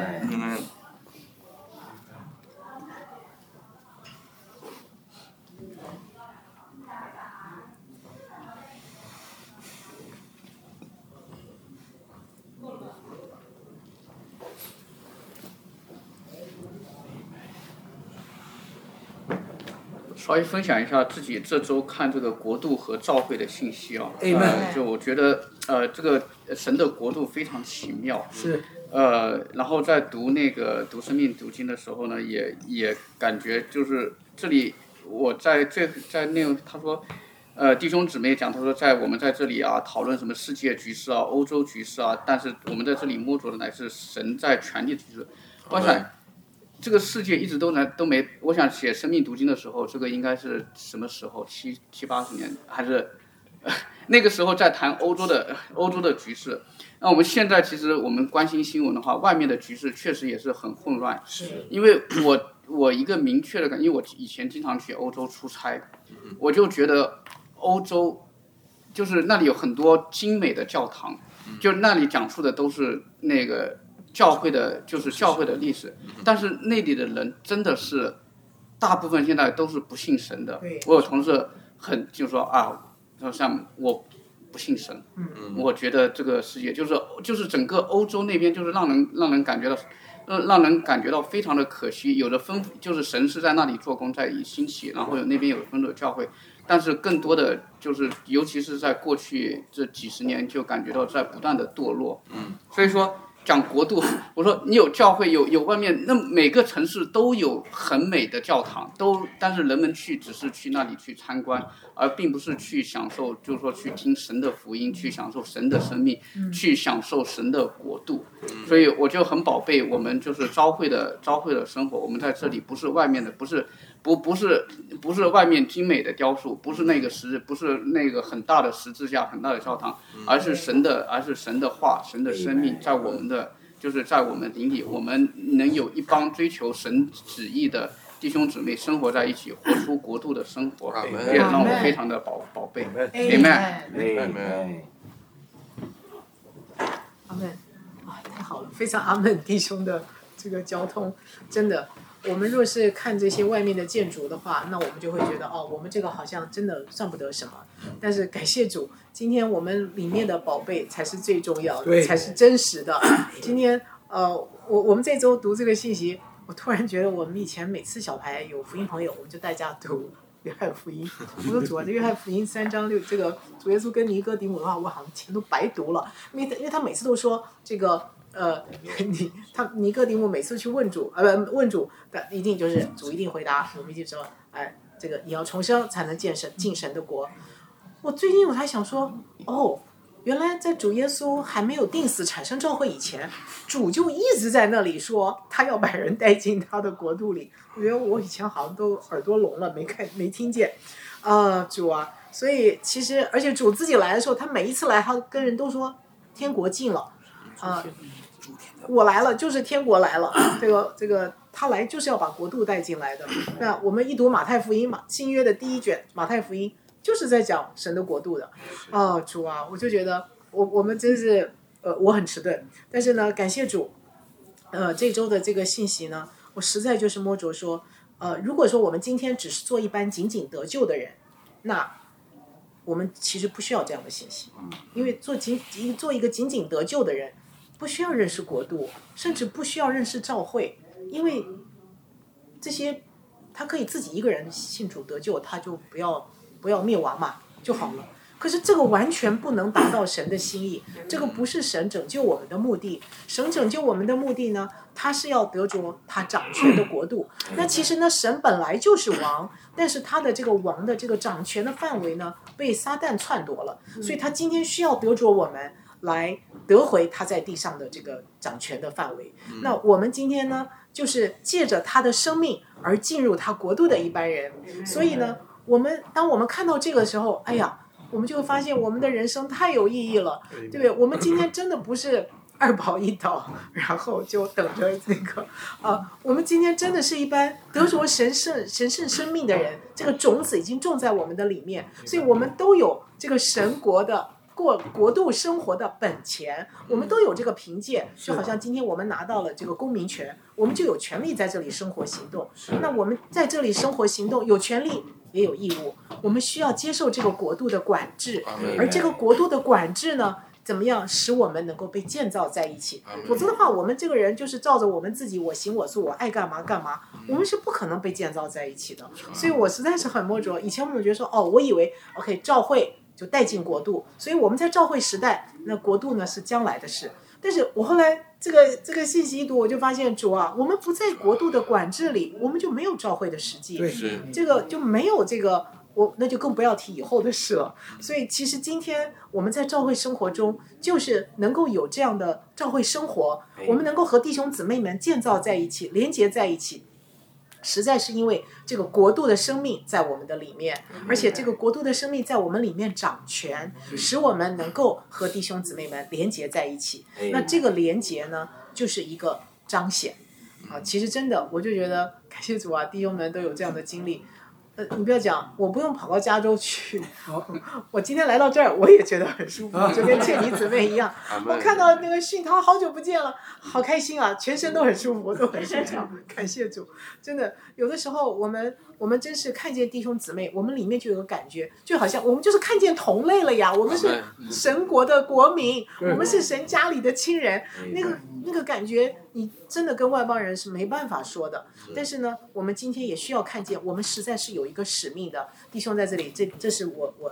S9: 稍微分享一下自己这周看这个国度和召会的信息啊。就我觉得这个神的国度非常奇妙。
S7: 是。
S9: 然后在读生命读经的时候呢，也感觉就是这里我在内容他说，弟兄姊妹讲，他说我们在这里啊讨论什么世界局势啊、欧洲局势啊，但是我们在这里摸着的乃是神在权力局势。我想这个世界一直都没，我想写生命读经的时候，这个应该是什么时候？70、80年，还是那个时候在谈欧洲的局势。那我们现在其实我们关心新闻的话，外面的局势确实也是很混乱。
S7: 是。
S9: 因为我一个明确的感觉，因为我以前经常去欧洲出差，我就觉得欧洲就是那里有很多精美的教堂，就那里讲述的都是那个教会的历史，但是那里的人真的是大部分现在都是不信神的。我有同事就是说啊，像我不信神，我觉得这个世界就是整个欧洲那边就是让人感觉到非常的可惜。有的就是神是在那里做工在兴起，然后那边有分的教会，但是更多的就是尤其是在过去这几十年就感觉到在不断的堕落。所以说讲国度，我说你有教会，有外面，那每个城市都有很美的教堂，但是人们只是去那里去参观，而并不是去享受，就是说去听神的福音，去享受神的生命，去享受神的国度。所以我就很宝贝我们就是召会的生活，我们在这里不是外面的，不是外面精美的雕塑，不是那个很大的十字架、很大的教堂，而是神的话、神的生命在我们的就是在我们灵里，我们能有一帮追求神旨意的弟兄姊妹生活在一起，活出国度的生活，也让我非常的宝贝。Amen。
S10: 阿门。啊，太好了，非常阿门弟兄的这个交通，真的。我们若是看这些外面的建筑的话，那我们就会觉得我们这个好像真的算不得什么。但是感谢主，今天我们里面的宝贝才是最重要的，才是真实的。今天我们这周读这个信息，我突然觉得我们以前每次小牌有福音朋友，我们就带家读约翰福音。我说主啊，这约翰福音3章6，这个主耶稣跟尼哥底母的话，我好像钱都白读了，因为他每次都说这个。尼哥底母每次去问主，问主，一定就是主一定回答，我们一定说，这个你要重生才能进神的国。我最近我还想说，原来在主耶稣还没有定死产生召会以前，主就一直在那里说他要把人带进他的国度里。我觉得我以前好像都耳朵聋了，没听见，主啊！所以其实而且主自己来的时候，他每一次来，他跟人都说天国近了。我来了，就是天国来了。这个他来就是要把国度带进来的。那我们一读马太福音嘛，新约的第1卷马太福音就是在讲神的国度的。主啊，我就觉得我们真是我很迟钝，但是呢，感谢主，这周的这个信息呢，我实在就是摸着说，如果说我们今天只是做一般仅仅得救的人，那我们其实不需要这样的信息，因为做一个仅仅得救的人。不需要认识国度，甚至不需要认识教会，因为这些他可以自己一个人信主得救，他就不要灭亡嘛就好了。可是这个完全不能达到神的心意，这个不是神拯救我们的目的。神拯救我们的目的呢，他是要得着他掌权的国度。那其实呢，神本来就是王，但是他的这个王的这个掌权的范围呢，被撒旦篡夺了，所以他今天需要得着我们。来得回他在地上的这个掌权的范围。那我们今天呢，就是借着他的生命而进入他国度的一般人。所以呢，当我们看到这个时候，我们就会发现我们的人生太有意义了，对不对？我们今天真的不是2宝一倒，然后就等着这个我们今天真的是一般得着神圣生命的人，这个种子已经种在我们的里面，所以我们都有这个神国的。过国度生活的本钱，我们都有这个凭借，就好像今天我们拿到了这个公民权，我们就有权利在这里生活行动。那我们在这里生活行动，有权利也有义务，我们需要接受这个国度的管制，而这个国度的管制呢，怎么样使我们能够被建造在一起？否则的话，我们这个人就是照着我们自己我行我素，我爱干嘛干嘛，我们是不可能被建造在一起的。所以我实在是很摸着，以前我们觉得说，我以为 OK 召会。就带进国度，所以我们在召会时代，那国度呢是将来的事。但是我后来这个信息一读，我就发现主啊，我们不在国度的管制里，我们就没有召会的实际，这个就没有这个那就更不要提以后的事了。所以其实今天我们在召会生活中，就是能够有这样的召会生活，我们能够和弟兄姊妹们建造在一起，连结在一起。实在是因为这个国度的生命在我们的里面，而且这个国度的生命在我们里面掌权，使我们能够和弟兄姊妹们连结在一起。那这个连结呢，就是一个彰显其实真的，我就觉得感谢主啊，弟兄们都有这样的经历。你不要讲，我不用跑到加州去，我今天来到这儿，我也觉得很舒服，就跟倩妮姊妹一样。我看到那个训涛，好久不见了，好开心啊，全身都很舒服，都很舒畅。感谢主，真的，有的时候我们真是看见弟兄姊妹，我们里面就有个感觉，就好像我们就是看见同类了呀，我们是神国的国民，我们是神家里的亲人，那个感觉，你真的跟外邦人是没办法说的。但是呢，我们今天也需要看见，我们实在是有一个使命的弟兄在这里，这是我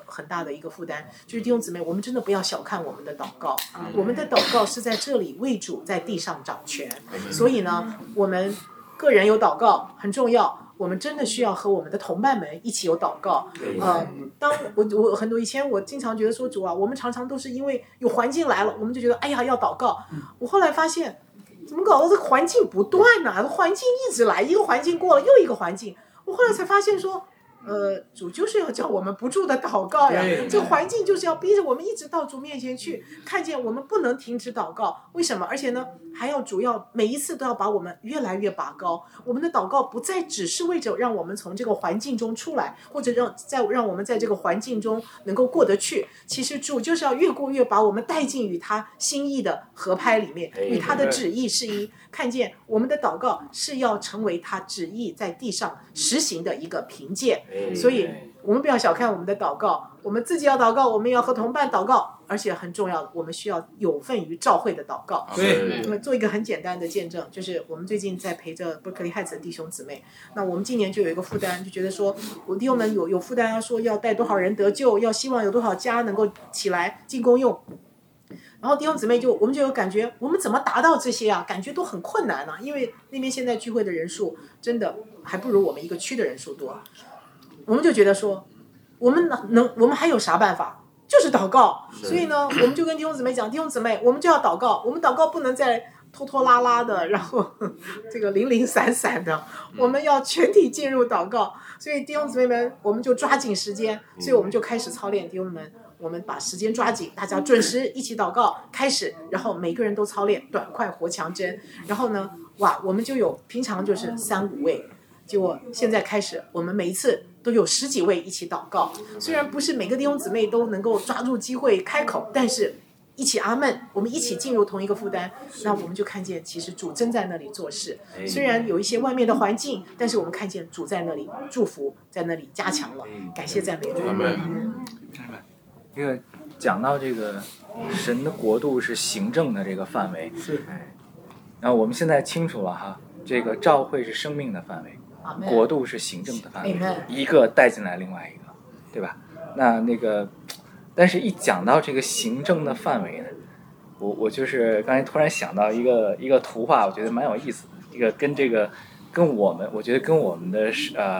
S10: 很大的一个负担，就是弟兄姊妹，我们真的不要小看我们的祷告，我们的祷告是在这里为主在地上掌权，所以呢，我们个人有祷告很重要，我们真的需要和我们的同伴们一起有祷告。当我很多以前我经常觉得说主啊，我们常常都是因为有环境来了，我们就觉得哎呀要祷告。我后来发现，怎么搞到这个环境不断呢？环境一直来，一个环境过了又一个环境。我后来才发现说，主就是要叫我们不住的祷告呀，这个环境就是要逼着我们一直到主面前去，看见我们不能停止祷告。为什么？而且呢，还要主要每一次都要把我们越来越拔高。我们的祷告不再只是为着让我们从这个环境中出来，或者让我们在这个环境中能够过得去。其实主就是要越过越把我们带进与他心意的合拍里面，与他的旨意是一。看见我们的祷告是要成为他旨意在地上实行的一个凭借。所以我们不要小看我们的祷告，我们自己要祷告，我们要和同伴祷告，而且很重要的，我们需要有份于召会的祷告。对，做一个很简单的见证，就是我们最近在陪着伯克利汉子的弟兄姊妹，那我们今年就有一个负担，就觉得说我弟兄们有负担，要说要带多少人得救，要希望有多少家能够起来进公用。然后弟兄姊妹我们就有感觉，我们怎么达到这些啊？感觉都很困难因为那边现在聚会的人数真的还不如我们一个区的人数多。我们就觉得说，我们还有啥办法？就是祷告。所以呢，我们就跟弟兄姊妹讲，弟兄姊妹，我们就要祷告。我们祷告不能再拖拖拉拉的，然后这个零零散散的，我们要全体进入祷告。所以弟兄姊妹们，我们就抓紧时间，所以我们就开始操练弟兄们。我们把时间抓紧，大家准时一起祷告开始，然后每个人都操练短快活强针。然后呢，我们就有平常就是3-5位，结果现在开始，我们每一次都有10几位一起祷告。虽然不是每个弟兄姊妹都能够抓住机会开口，但是一起阿们，我们一起进入同一个负担，那我们就看见其实主真在那里做事。虽然有一些外面的环境，但是我们看见主在那里祝福，在那里加强了。感谢赞美主。
S11: 这个讲到这个神的国度是行政的这个范围，是，然后我们现在清楚了哈，这个召会是生命的范围，国度是行政的范围，一个带进来另外一个，对吧？那个，但是一讲到这个行政的范围呢，我就是刚才突然想到一个图画，我觉得蛮有意思的，一个跟我们我觉得跟我们的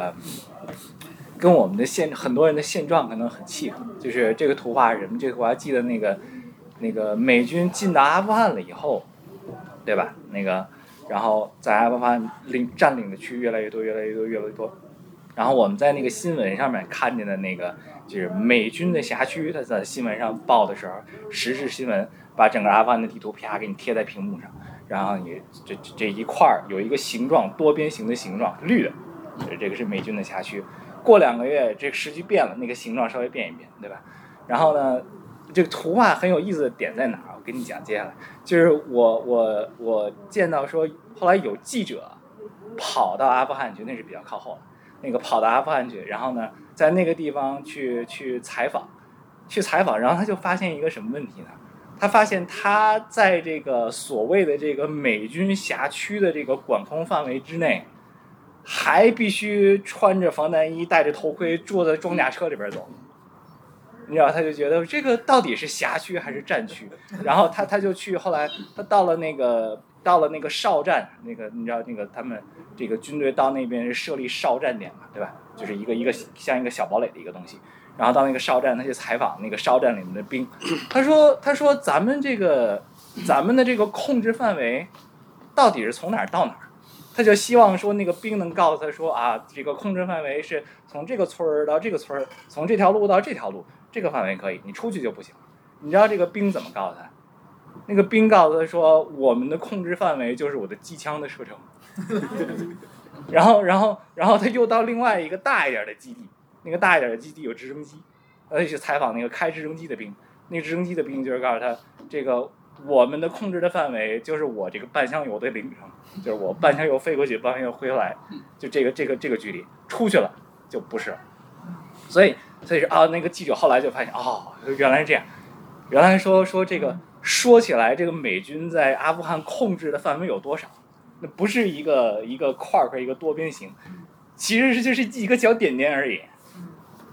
S11: 很多人的现状可能很契合，就是这个图画什么？这个我还记得那个美军进到阿富汗了以后，对吧？然后在阿富汗占领的区越来越多，然后我们在那个新闻上面看见的那个就是美军的辖区，他在新闻上报的时候，时事新闻把整个阿富汗的地图啪给你贴在屏幕上，然后你这一块有一个形状，多边形的形状，绿的，这个是美军的辖区。过2个月，这个时局变了，那个形状稍微变一变，对吧？然后呢，这个图画很有意思的点在哪儿？我跟你讲，接下来就是我见到说，后来有记者跑到阿富汗去，那是比较靠后的，那个跑到阿富汗去，然后呢，在那个地方去采访，然后他就发现一个什么问题呢？他发现他在这个所谓的这个美军辖区的这个管控范围之内。还必须穿着防弹衣，戴着头盔，坐在装甲车里边走，你知道，他就觉得这个到底是辖区还是战区？然后他就去，后来他到了那个哨站，你知道他们这个军队到那边是设立哨站点嘛，对吧？就是一个像一个小堡垒的一个东西。然后到那个哨站，他去采访那个哨站里面的兵，他说咱们的这个控制范围到底是从哪儿到哪儿？他就希望说那个兵能告诉他说这个控制范围是从这个村儿到这个村儿，从这条路到这条路，这个范围可以，你出去就不行。你知道这个兵怎么告诉他？那个兵告诉他说，我们的控制范围就是我的机枪的射程。然后他又到另外一个大一点的基地，那个大一点的基地有直升机，他就去采访那个开直升机的兵，那个直升机的兵就是告诉他，这个我们的控制的范围就是我这个半箱油的里程，就是我半箱油飞过去，半箱油飞回来，就这个距离，出去了就不是。所以是那个记者后来就发现原来是这样，原来说这个说起来这个美军在阿富汗控制的范围有多少，那不是一个块一个多边形，其实就是一个小点点而已。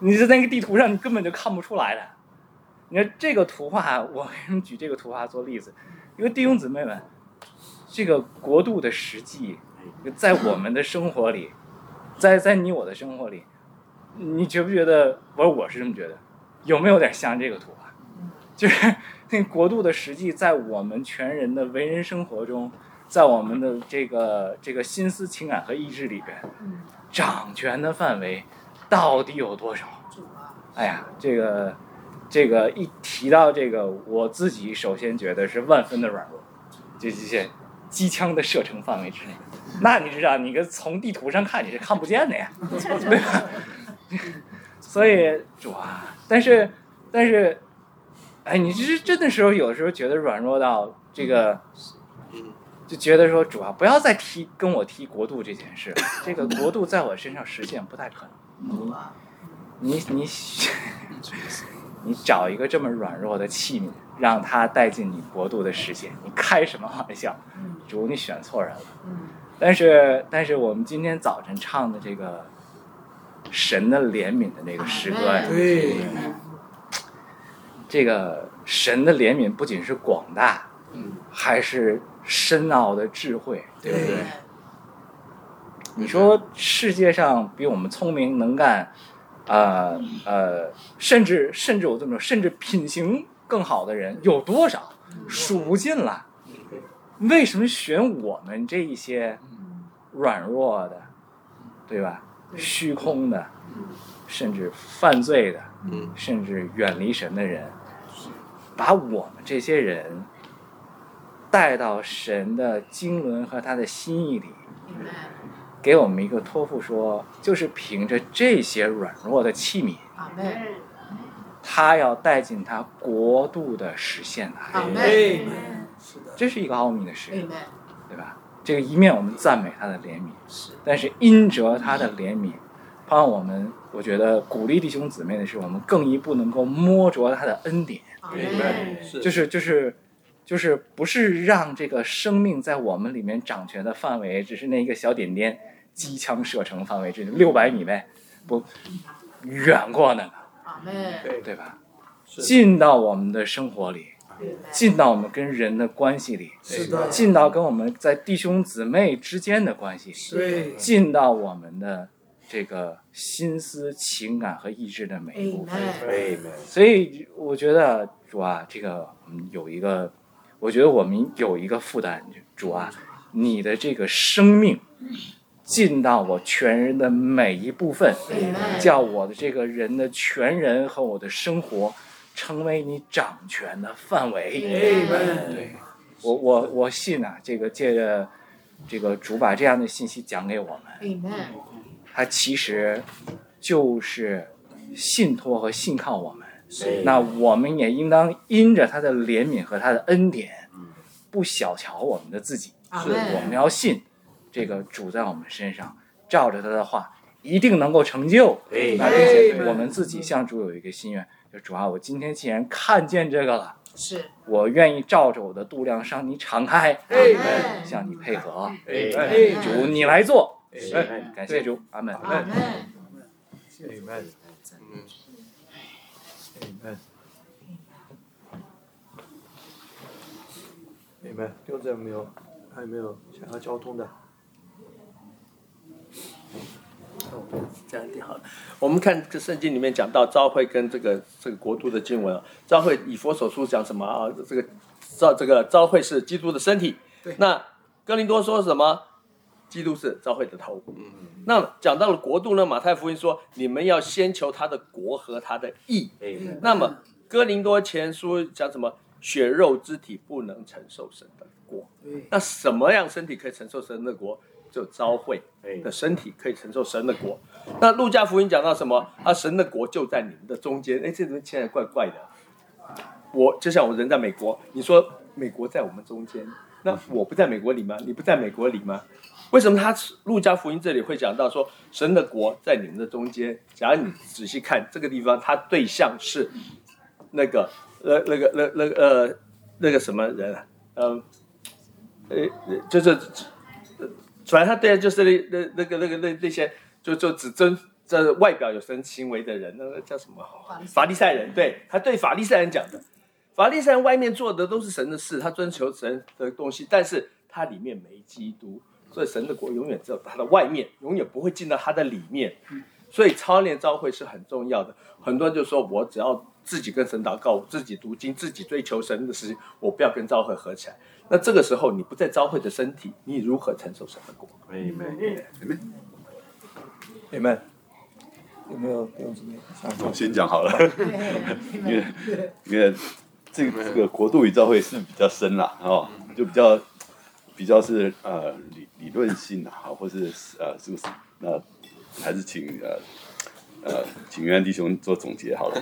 S11: 你在那个地图上你根本就看不出来的。你看这个图画，我为什么举这个图画做例子？因为弟兄姊妹们，这个国度的实际，在我们的生活里，在你我的生活里，你觉不觉得？我是这么觉得，有没有点像这个图画？就是那国度的实际，在我们全人的为人生活中，在我们的这个心思、情感和意志里边，掌权的范围到底有多少？哎呀，这个一提到这个，我自己首先觉得是万分的软弱，就这些机枪的射程范围之内。那你知道，你从地图上看你是看不见的呀，对吧？所以主啊，但是，哎，你这真的时候，有的时候觉得软弱到这个，就觉得说主啊，不要再跟我提国度这件事，这个国度在我身上实现不太可能。你找一个这么软弱的器皿，让它带进你国度的实现，你开什么玩笑？主，你选错人了。但是我们今天早晨唱的这个神的怜悯的那个诗歌呀，
S7: 对，
S11: 这个神的怜悯不仅是广大，还是深奥的智慧，对不对？你说世界上比我们聪明能干，甚至我这么说，甚至品行更好的人有多少？数不尽了。为什么选我们这一些软弱的，对吧？虚空的，甚至犯罪的，甚至远离神的人，把我们这些人带到神的经纶和他的心意里，给我们一个托付说，就是凭着这些软弱的器皿，他要带进他国度的实现来。这是一个奥秘的事，对吧？这个一面我们赞美他的怜悯，但是因着他的怜悯，帮我们，我觉得鼓励弟兄姊妹的是，我们更一步能够摸着他的恩典，就是不是让这个生命在我们里面掌权的范围，只是那一个小点点，机枪射程范围之内600米呗，不远过那个，对吧？进到我们的生活里，进到我们跟人的关系里，进到跟我们在弟兄姊妹之间的关系里，进到我们的这个心思、情感和意志的每一部分。所以我觉得主啊，这个我觉得我们有一个负担，主啊，你的这个生命进到我全人的每一部分，叫我的这个人的全人和我的生活成为你掌权的范围。对，我信啊，这个借着这个主把这样的信息讲给我们，他其实就是信托和信靠我们。那我们也应当因着他的怜悯和他的恩典，不小瞧我们的自己。我们要信这个主在我们身上，照着他的话一定能够成就。并且我们自己向主有一个心愿，就主啊，我今天既然看见这个了，我愿意照着我的度量向你敞开，向你配合。主，你来做。感谢主，阿门。
S12: 明白，弟兄姊妹还有没有想要交通的？
S5: 这样挺好的。我们看这圣经里面讲到召会跟这个国度的经文，召会以弗所书讲什么啊？这个召会是基督的身体。那哥林多说什么？基督是召会的头。那讲到了国度呢，马太福音说你们要先求他的国和他的义。那么哥林多前书讲什么？血肉之体不能承受神的国。那什么样身体可以承受神的国？就召会的身体可以承受神的国。那路加福音讲到什么？神的国就在你们的中间。这怎么听起来怪怪的？就像我人在美国，你说美国在我们中间，那我不在美国里吗？你不在美国里吗？为什么路加福音这里会讲到说神的国在你们的中间？假如你仔细看这个地方，它对象是那个什么人啊？就是，反正他对就是那些就只这外表有神行为的人，那个叫什么？法利赛人，对，他对法利赛人讲的。法利赛人外面做的都是神的事，他追求神的东西，但是他里面没基督，所以神的国永远只有他的外面，永远不会进到他的里面。所以操练召会是很重要的。很多人就说我只要自己跟神祷告，我自己读经，自己追求神的事情，我不要跟召会合起来。那这个时候你不在召会的身体，你如何承受神的国？
S1: 你
S12: 们有没有弟兄姊妹？
S13: 我先讲好了，因为这个国度与召会是比较深啦，哦，就比较是理论性的哈，或是这个还是请袁安弟兄做总结好了。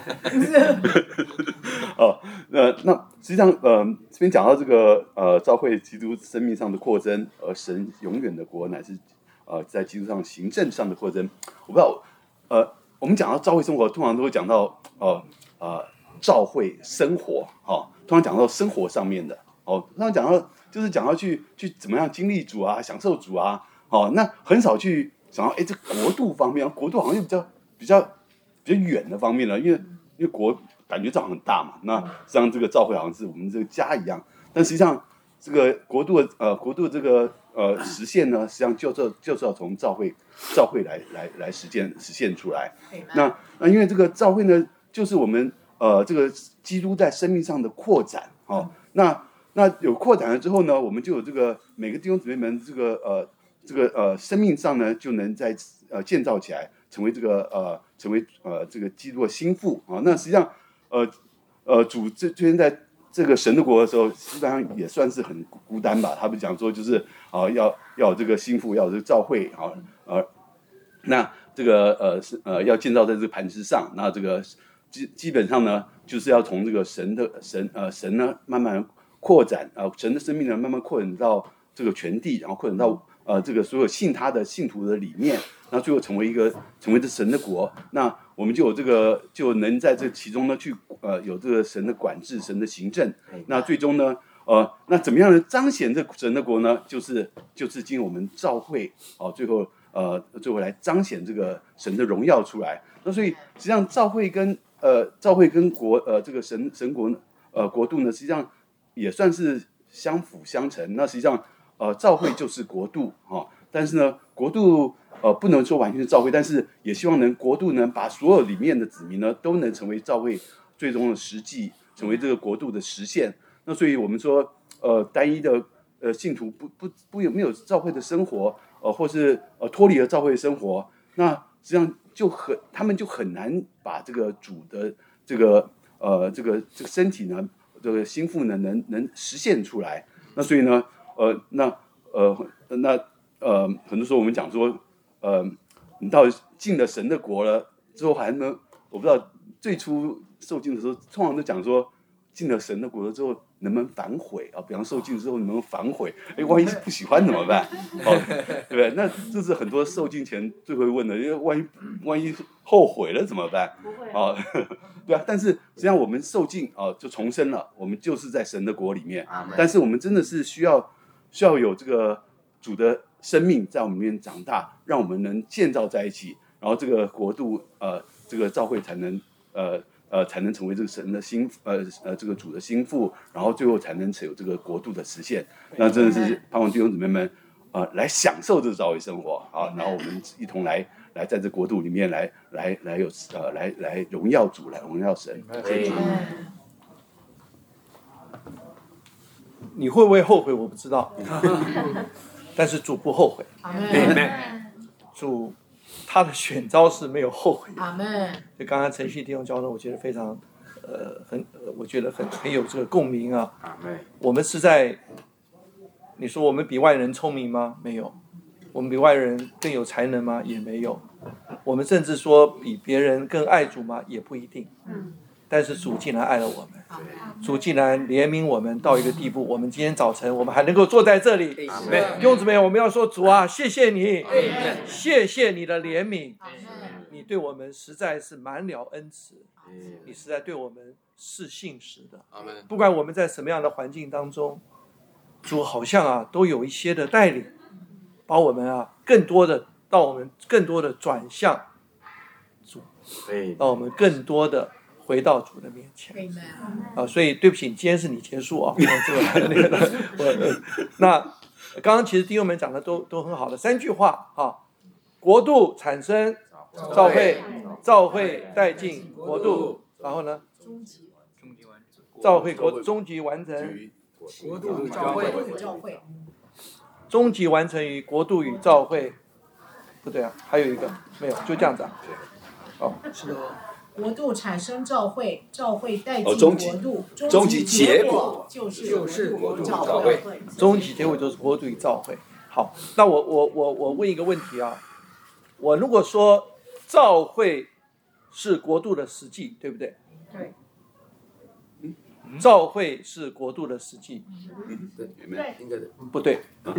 S13: 哦，那实际上这边讲到这个召会基督生命上的扩增，而神永远的国乃是在基督上行政上的扩增。我不知道我们讲到召会生活，通常都会讲到召会生活，通常讲到生活上面的，通常讲到就是讲到去怎么样经历主啊，享受主啊，那很少去想到这国度方面，国度好像比较远的方面了，因为国感觉这样很大嘛，那实际上这个召会好像是我们这个家一样，但实际上这个国度的这个实现呢，实际上就是要从召会来实现出来。那因为这个召会呢，就是我们这个基督在生命上的扩展，那有扩展了之后呢，我们就有这个每个弟兄姊妹们这个生命上呢，就能在建造起来，成为这个基督的心腹啊。那实际上主这边在这个神的国的时候，基本上也算是很孤单吧。他们讲说就是要有这个心腹，要有这个召会那这个要建造在这个磐石上。那这个基本上呢，就是要从这个神呢慢慢扩展神的生命呢慢慢扩展到这个全地，然后扩展到这个所有信他的信徒的里面，那最后成为这神的国。那我们就能在这其中呢去有这个神的管制，神的行政。那最终呢那怎么样能彰显这神的国呢？就是经我们召会最后来彰显这个神的荣耀出来。那所以实际上召会跟这个神国国度呢，实际上也算是相辅相成。那实际上召会就是国度但是呢国度不能说完全是召会，但是也希望国度能把所有里面的子民呢都能成为召会最终的实际，成为这个国度的实现。那所以我们说单一的信徒没有召会的生活或是脱离了召会的生活，那实际上他们就很难把这个主的这个身体呢，这个心腹呢能实现出来。那所以呢很多时候我们讲说你到进了神的国了之后还能，我不知道最初受浸的时候通常都讲说进了神的国了之后能不能反悔比方受浸之后能不能反悔，万一不喜欢怎么办对不对？那这是很多受浸前最会问的，因为万一后悔了怎么办？不会对啊，但是实际上我们受浸就重生了，我们就是在神的国里面，但是我们真的是需要有这个主的生命在我们里面长大，让我们能建造在一起，然后这个国度这个召会才能成为这个神的心这个主的心腹，然后最后才能有这个国度的实现。那真的是盼望弟兄姊妹们来享受这个召会生活然后我们一同来在这国度里面来荣耀主，来荣耀神。谢谢主。
S12: 你会不会后悔？我不知道，但是主不后悔。
S10: 阿们。
S12: 主他的选召是没有后悔的。
S10: 阿们。
S12: 就刚刚陈旭弟兄教的，我觉得非常我觉得很有这个共鸣啊。
S1: 阿们。
S12: 我们是你说我们比外人聪明吗？没有。我们比外人更有才能吗？也没有。我们甚至说比别人更爱主吗？也不一定。但是主竟然爱了我们，主竟然怜悯我们到一个地步，我们今天早晨我们还能够坐在这里。弟兄姊妹，我们要说主啊，谢谢你，谢谢你的怜悯，你对我们实在是满了恩慈，你实在对我们是信实的。不管我们在什么样的环境当中，主好像都有一些的带领，把我们更多的转向让我们更多的回到主的面前。所以对不起，今天是你结束啊。那刚刚其实弟兄们讲的都很好的3句话啊：国度产生召会，召会带进国度，然后呢，召会终极完成
S10: 国度与召会，
S12: 终极完成于国度与召会。不对啊，还有一个没有，就这样子啊。
S10: 是的。国度产生召会，召会带进国度，
S4: 终极结果
S10: 就是
S4: 国度
S10: 召
S4: 会。
S12: 终极结果就是国度与召会。好，那我问一个问题啊，我如果说召会是国度的实际，对不对？
S10: 对。
S12: 召会是国度的实际。不对。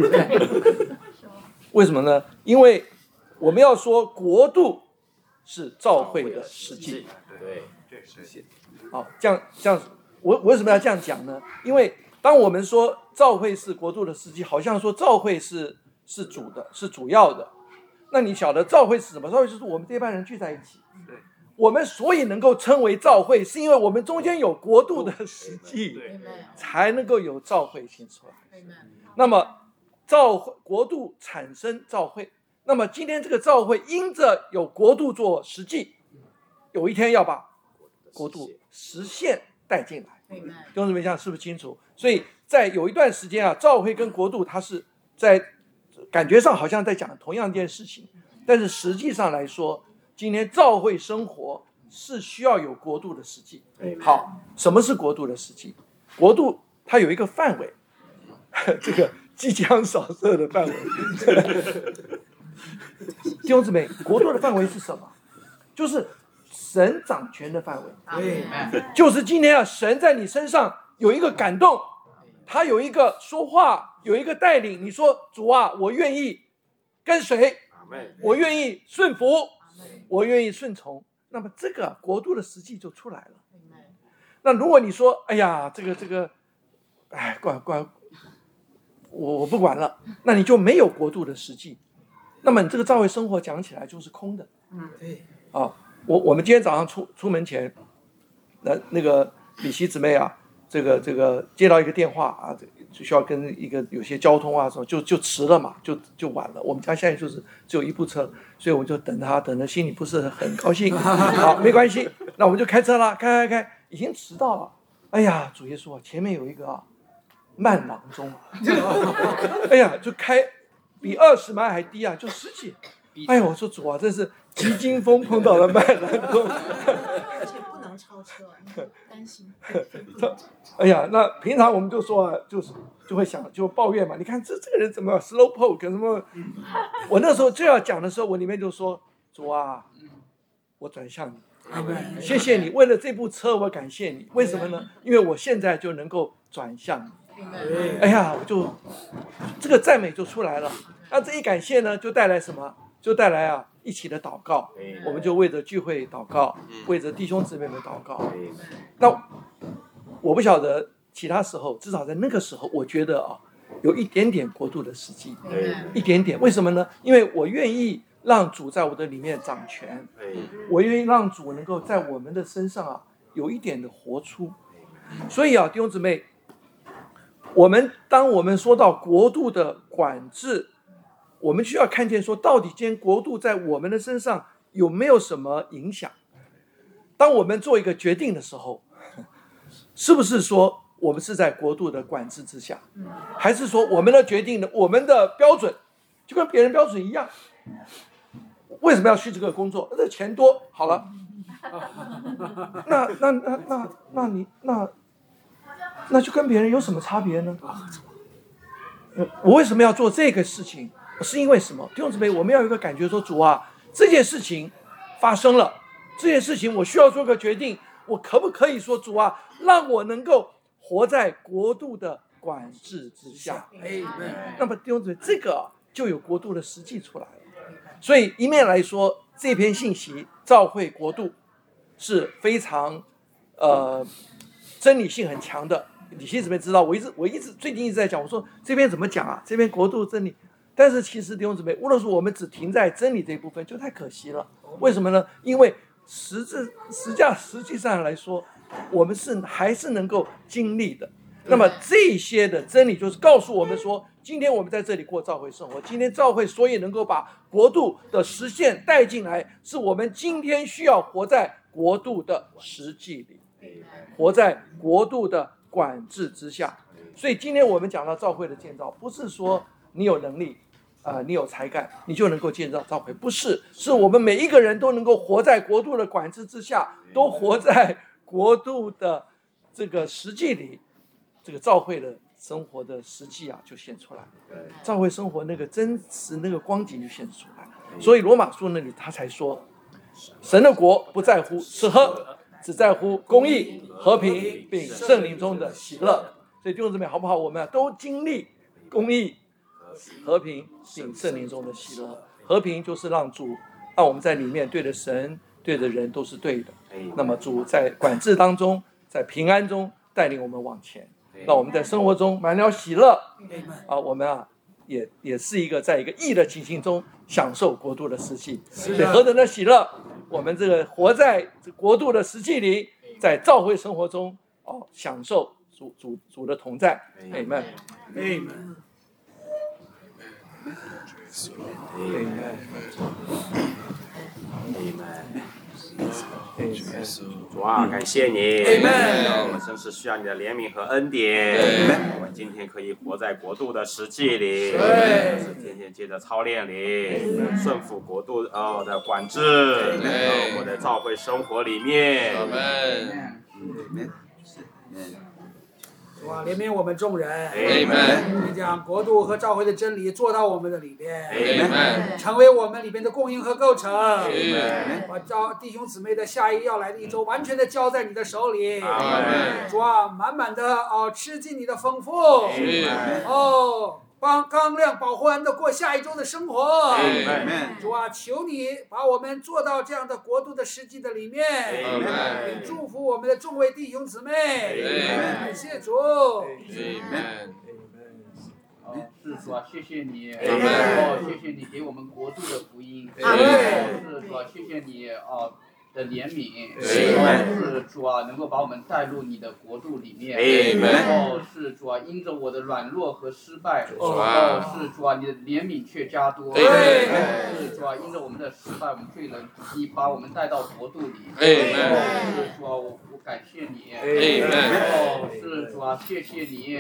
S12: 为什么呢？因为我们要说国度是召会的实际。
S1: 对。
S12: 好，这样，我为什么要这样讲呢？因为当我们说召会是国度的实际，好像说召会是主的，是主要的。那你晓得召会是什么？召会就是我们这班人聚在一起。对。我们所以能够称为召会，是因为我们中间有国度的实际，才能够有召会行出来。那么国度产生召会，那么今天这个召会因着有国度做实际，有一天要把国度实现带进来。弟兄姊妹讲是不是清楚？所以在有一段时间啊，召会跟国度它是在感觉上好像在讲同样一件事情，但是实际上来说，今天召会生活是需要有国度的实际。好，什么是国度的实际？国度它有一个范围，这个即将扫射的范围。弟兄姊妹，国度的范围是什么？就是神掌权的范围。就是今天啊，神在你身上有一个感动，他有一个说话，有一个带领。你说主啊，我愿意跟随，我愿意顺服，我愿意顺从。那么这个国度的实际就出来了。那如果你说，哎呀，这个，哎，管。我不管了，那你就没有国度的实际，那么你这个召会生活讲起来就是空的。
S10: 对。
S12: 我们今天早上出门前，那个李希姊妹啊，这个接到一个电话啊，就需要跟一个有些交通啊什么，就迟了嘛，就晚了。我们家现在就是只有一部车，所以我们就等着心里不是很高兴。好，没关系，那我们就开车了，开，已经迟到了。哎呀，主耶稣啊，前面有一个慢郎中，哎呀，就开比20迈还低啊，就10几。哎呀，我说主啊，这是急惊风碰到了慢郎中，
S10: 而且不能超车，担心。
S12: 哎呀，那平常我们就说，就会想，就抱怨嘛。你看这个人怎么 slow poke 什么？我那时候就要讲的时候，我里面就说，主啊，我转向你，谢谢你，为了这部车我感谢你。为什么呢？因为我现在就能够转向你。哎呀，我就这个赞美就出来了。那这一感谢呢，就带来什么？就带来啊一起的祷告。我们就为着聚会祷告，为着弟兄姊妹们祷告。那我不晓得其他时候，至少在那个时候，我觉得啊，有一点点国度的实际，一点点。为什么呢？因为我愿意让主在我的里面掌权，我愿意让主能够在我们的身上啊有一点的活出。所以啊，弟兄姊妹，当我们说到国度的管制，我们需要看见说，到底今天国度在我们的身上有没有什么影响？当我们做一个决定的时候，是不是说我们是在国度的管制之下，还是说我们的决定的我们的标准就跟别人标准一样？为什么要去这个工作？这钱多好了。那就跟别人有什么差别呢？我为什么要做这个事情？是因为什么？弟兄姊妹，我们要有一个感觉说，主啊，这件事情发生了，这件事情我需要做个决定，我可不可以说，主啊，让我能够活在国度的管制之下？那么弟兄姊妹，这个就有国度的实际出来了。所以一面来说，这篇信息召会国度是非常真理性很强的。李希姊妹知道，我最近一直在讲，我说这边怎么讲啊？这边国度真理，但是其实弟兄姊妹，无论是我们只停在真理这一部分，就太可惜了。为什么呢？因为实际上来说，我们还是能够经历的。那么这些的真理就是告诉我们说，今天我们在这里过教会生活，今天教会所以能够把国度的实现带进来，是我们今天需要活在国度的实际里，活在国度的管制之下。所以今天我们讲到教会的建造，不是说你有能力你有才干你就能够建造教会，不是，是我们每一个人都能够活在国度的管制之下，都活在国度的这个实际里，这个教会的生活的实际就现出来，教会生活那个真实那个光景就现出来。所以罗马书那里他才说，神的国不在乎吃喝，只在乎公义、和平并圣灵中的喜乐。所以弟兄姊妹好不好？我们都经历公义、和平并圣灵中的喜乐。和平就是让我们在里面对着神对着人都是对的，那么主在管制当中，在平安中带领我们往前，让我们在生活中满了喜乐我们也是在一个义的情形中享受国度的实际。所以何等的喜乐，我们这个活在国度的实际里，在教会生活中享受主的同在。Amen。
S1: 主啊，感谢你，我们真是需要你的怜悯和恩典。我们今天可以活在国度的实际里，天天接着操练里，顺服国度的管制，我的教会生活里面。
S7: 主啊，怜悯我们众人，你将国度和教会的真理做到我们的里边，成为我们里边的供应和构成。把弟兄姊妹的下一要来的一周完全的交在你的手里。主啊，满满的吃尽你的丰富。刚亮保护安的过下一周的生活。主啊，求你把我们做到这样的国度的实际的里面，并祝福我们的众位弟兄姊妹。感谢主。
S9: 是主啊，谢谢你，谢谢你给我们国度的福音。是主啊，谢谢你的怜悯，是主啊，能够把我们带入你的国度里面。是主啊，因着我的软弱和失败，是主啊，你的怜悯却加多。是主啊，因着我们的失败，我们罪人，你把我们带到国度里。是主啊，我感谢你。是主啊，谢谢你。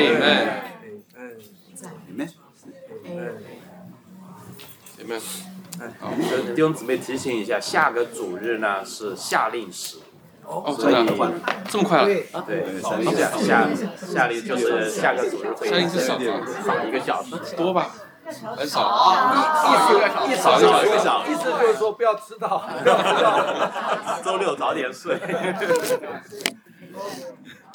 S1: 好，弟兄姊妹提醒一下，下个主日呢是夏令时。
S2: 真的这么快了？
S1: 对，夏令就是下个主日会。
S2: 夏令是少
S1: 1个小时，
S2: 多吧？很少
S1: 一少一个小时。
S12: 意思就是说不要迟到，
S1: 周六早点睡。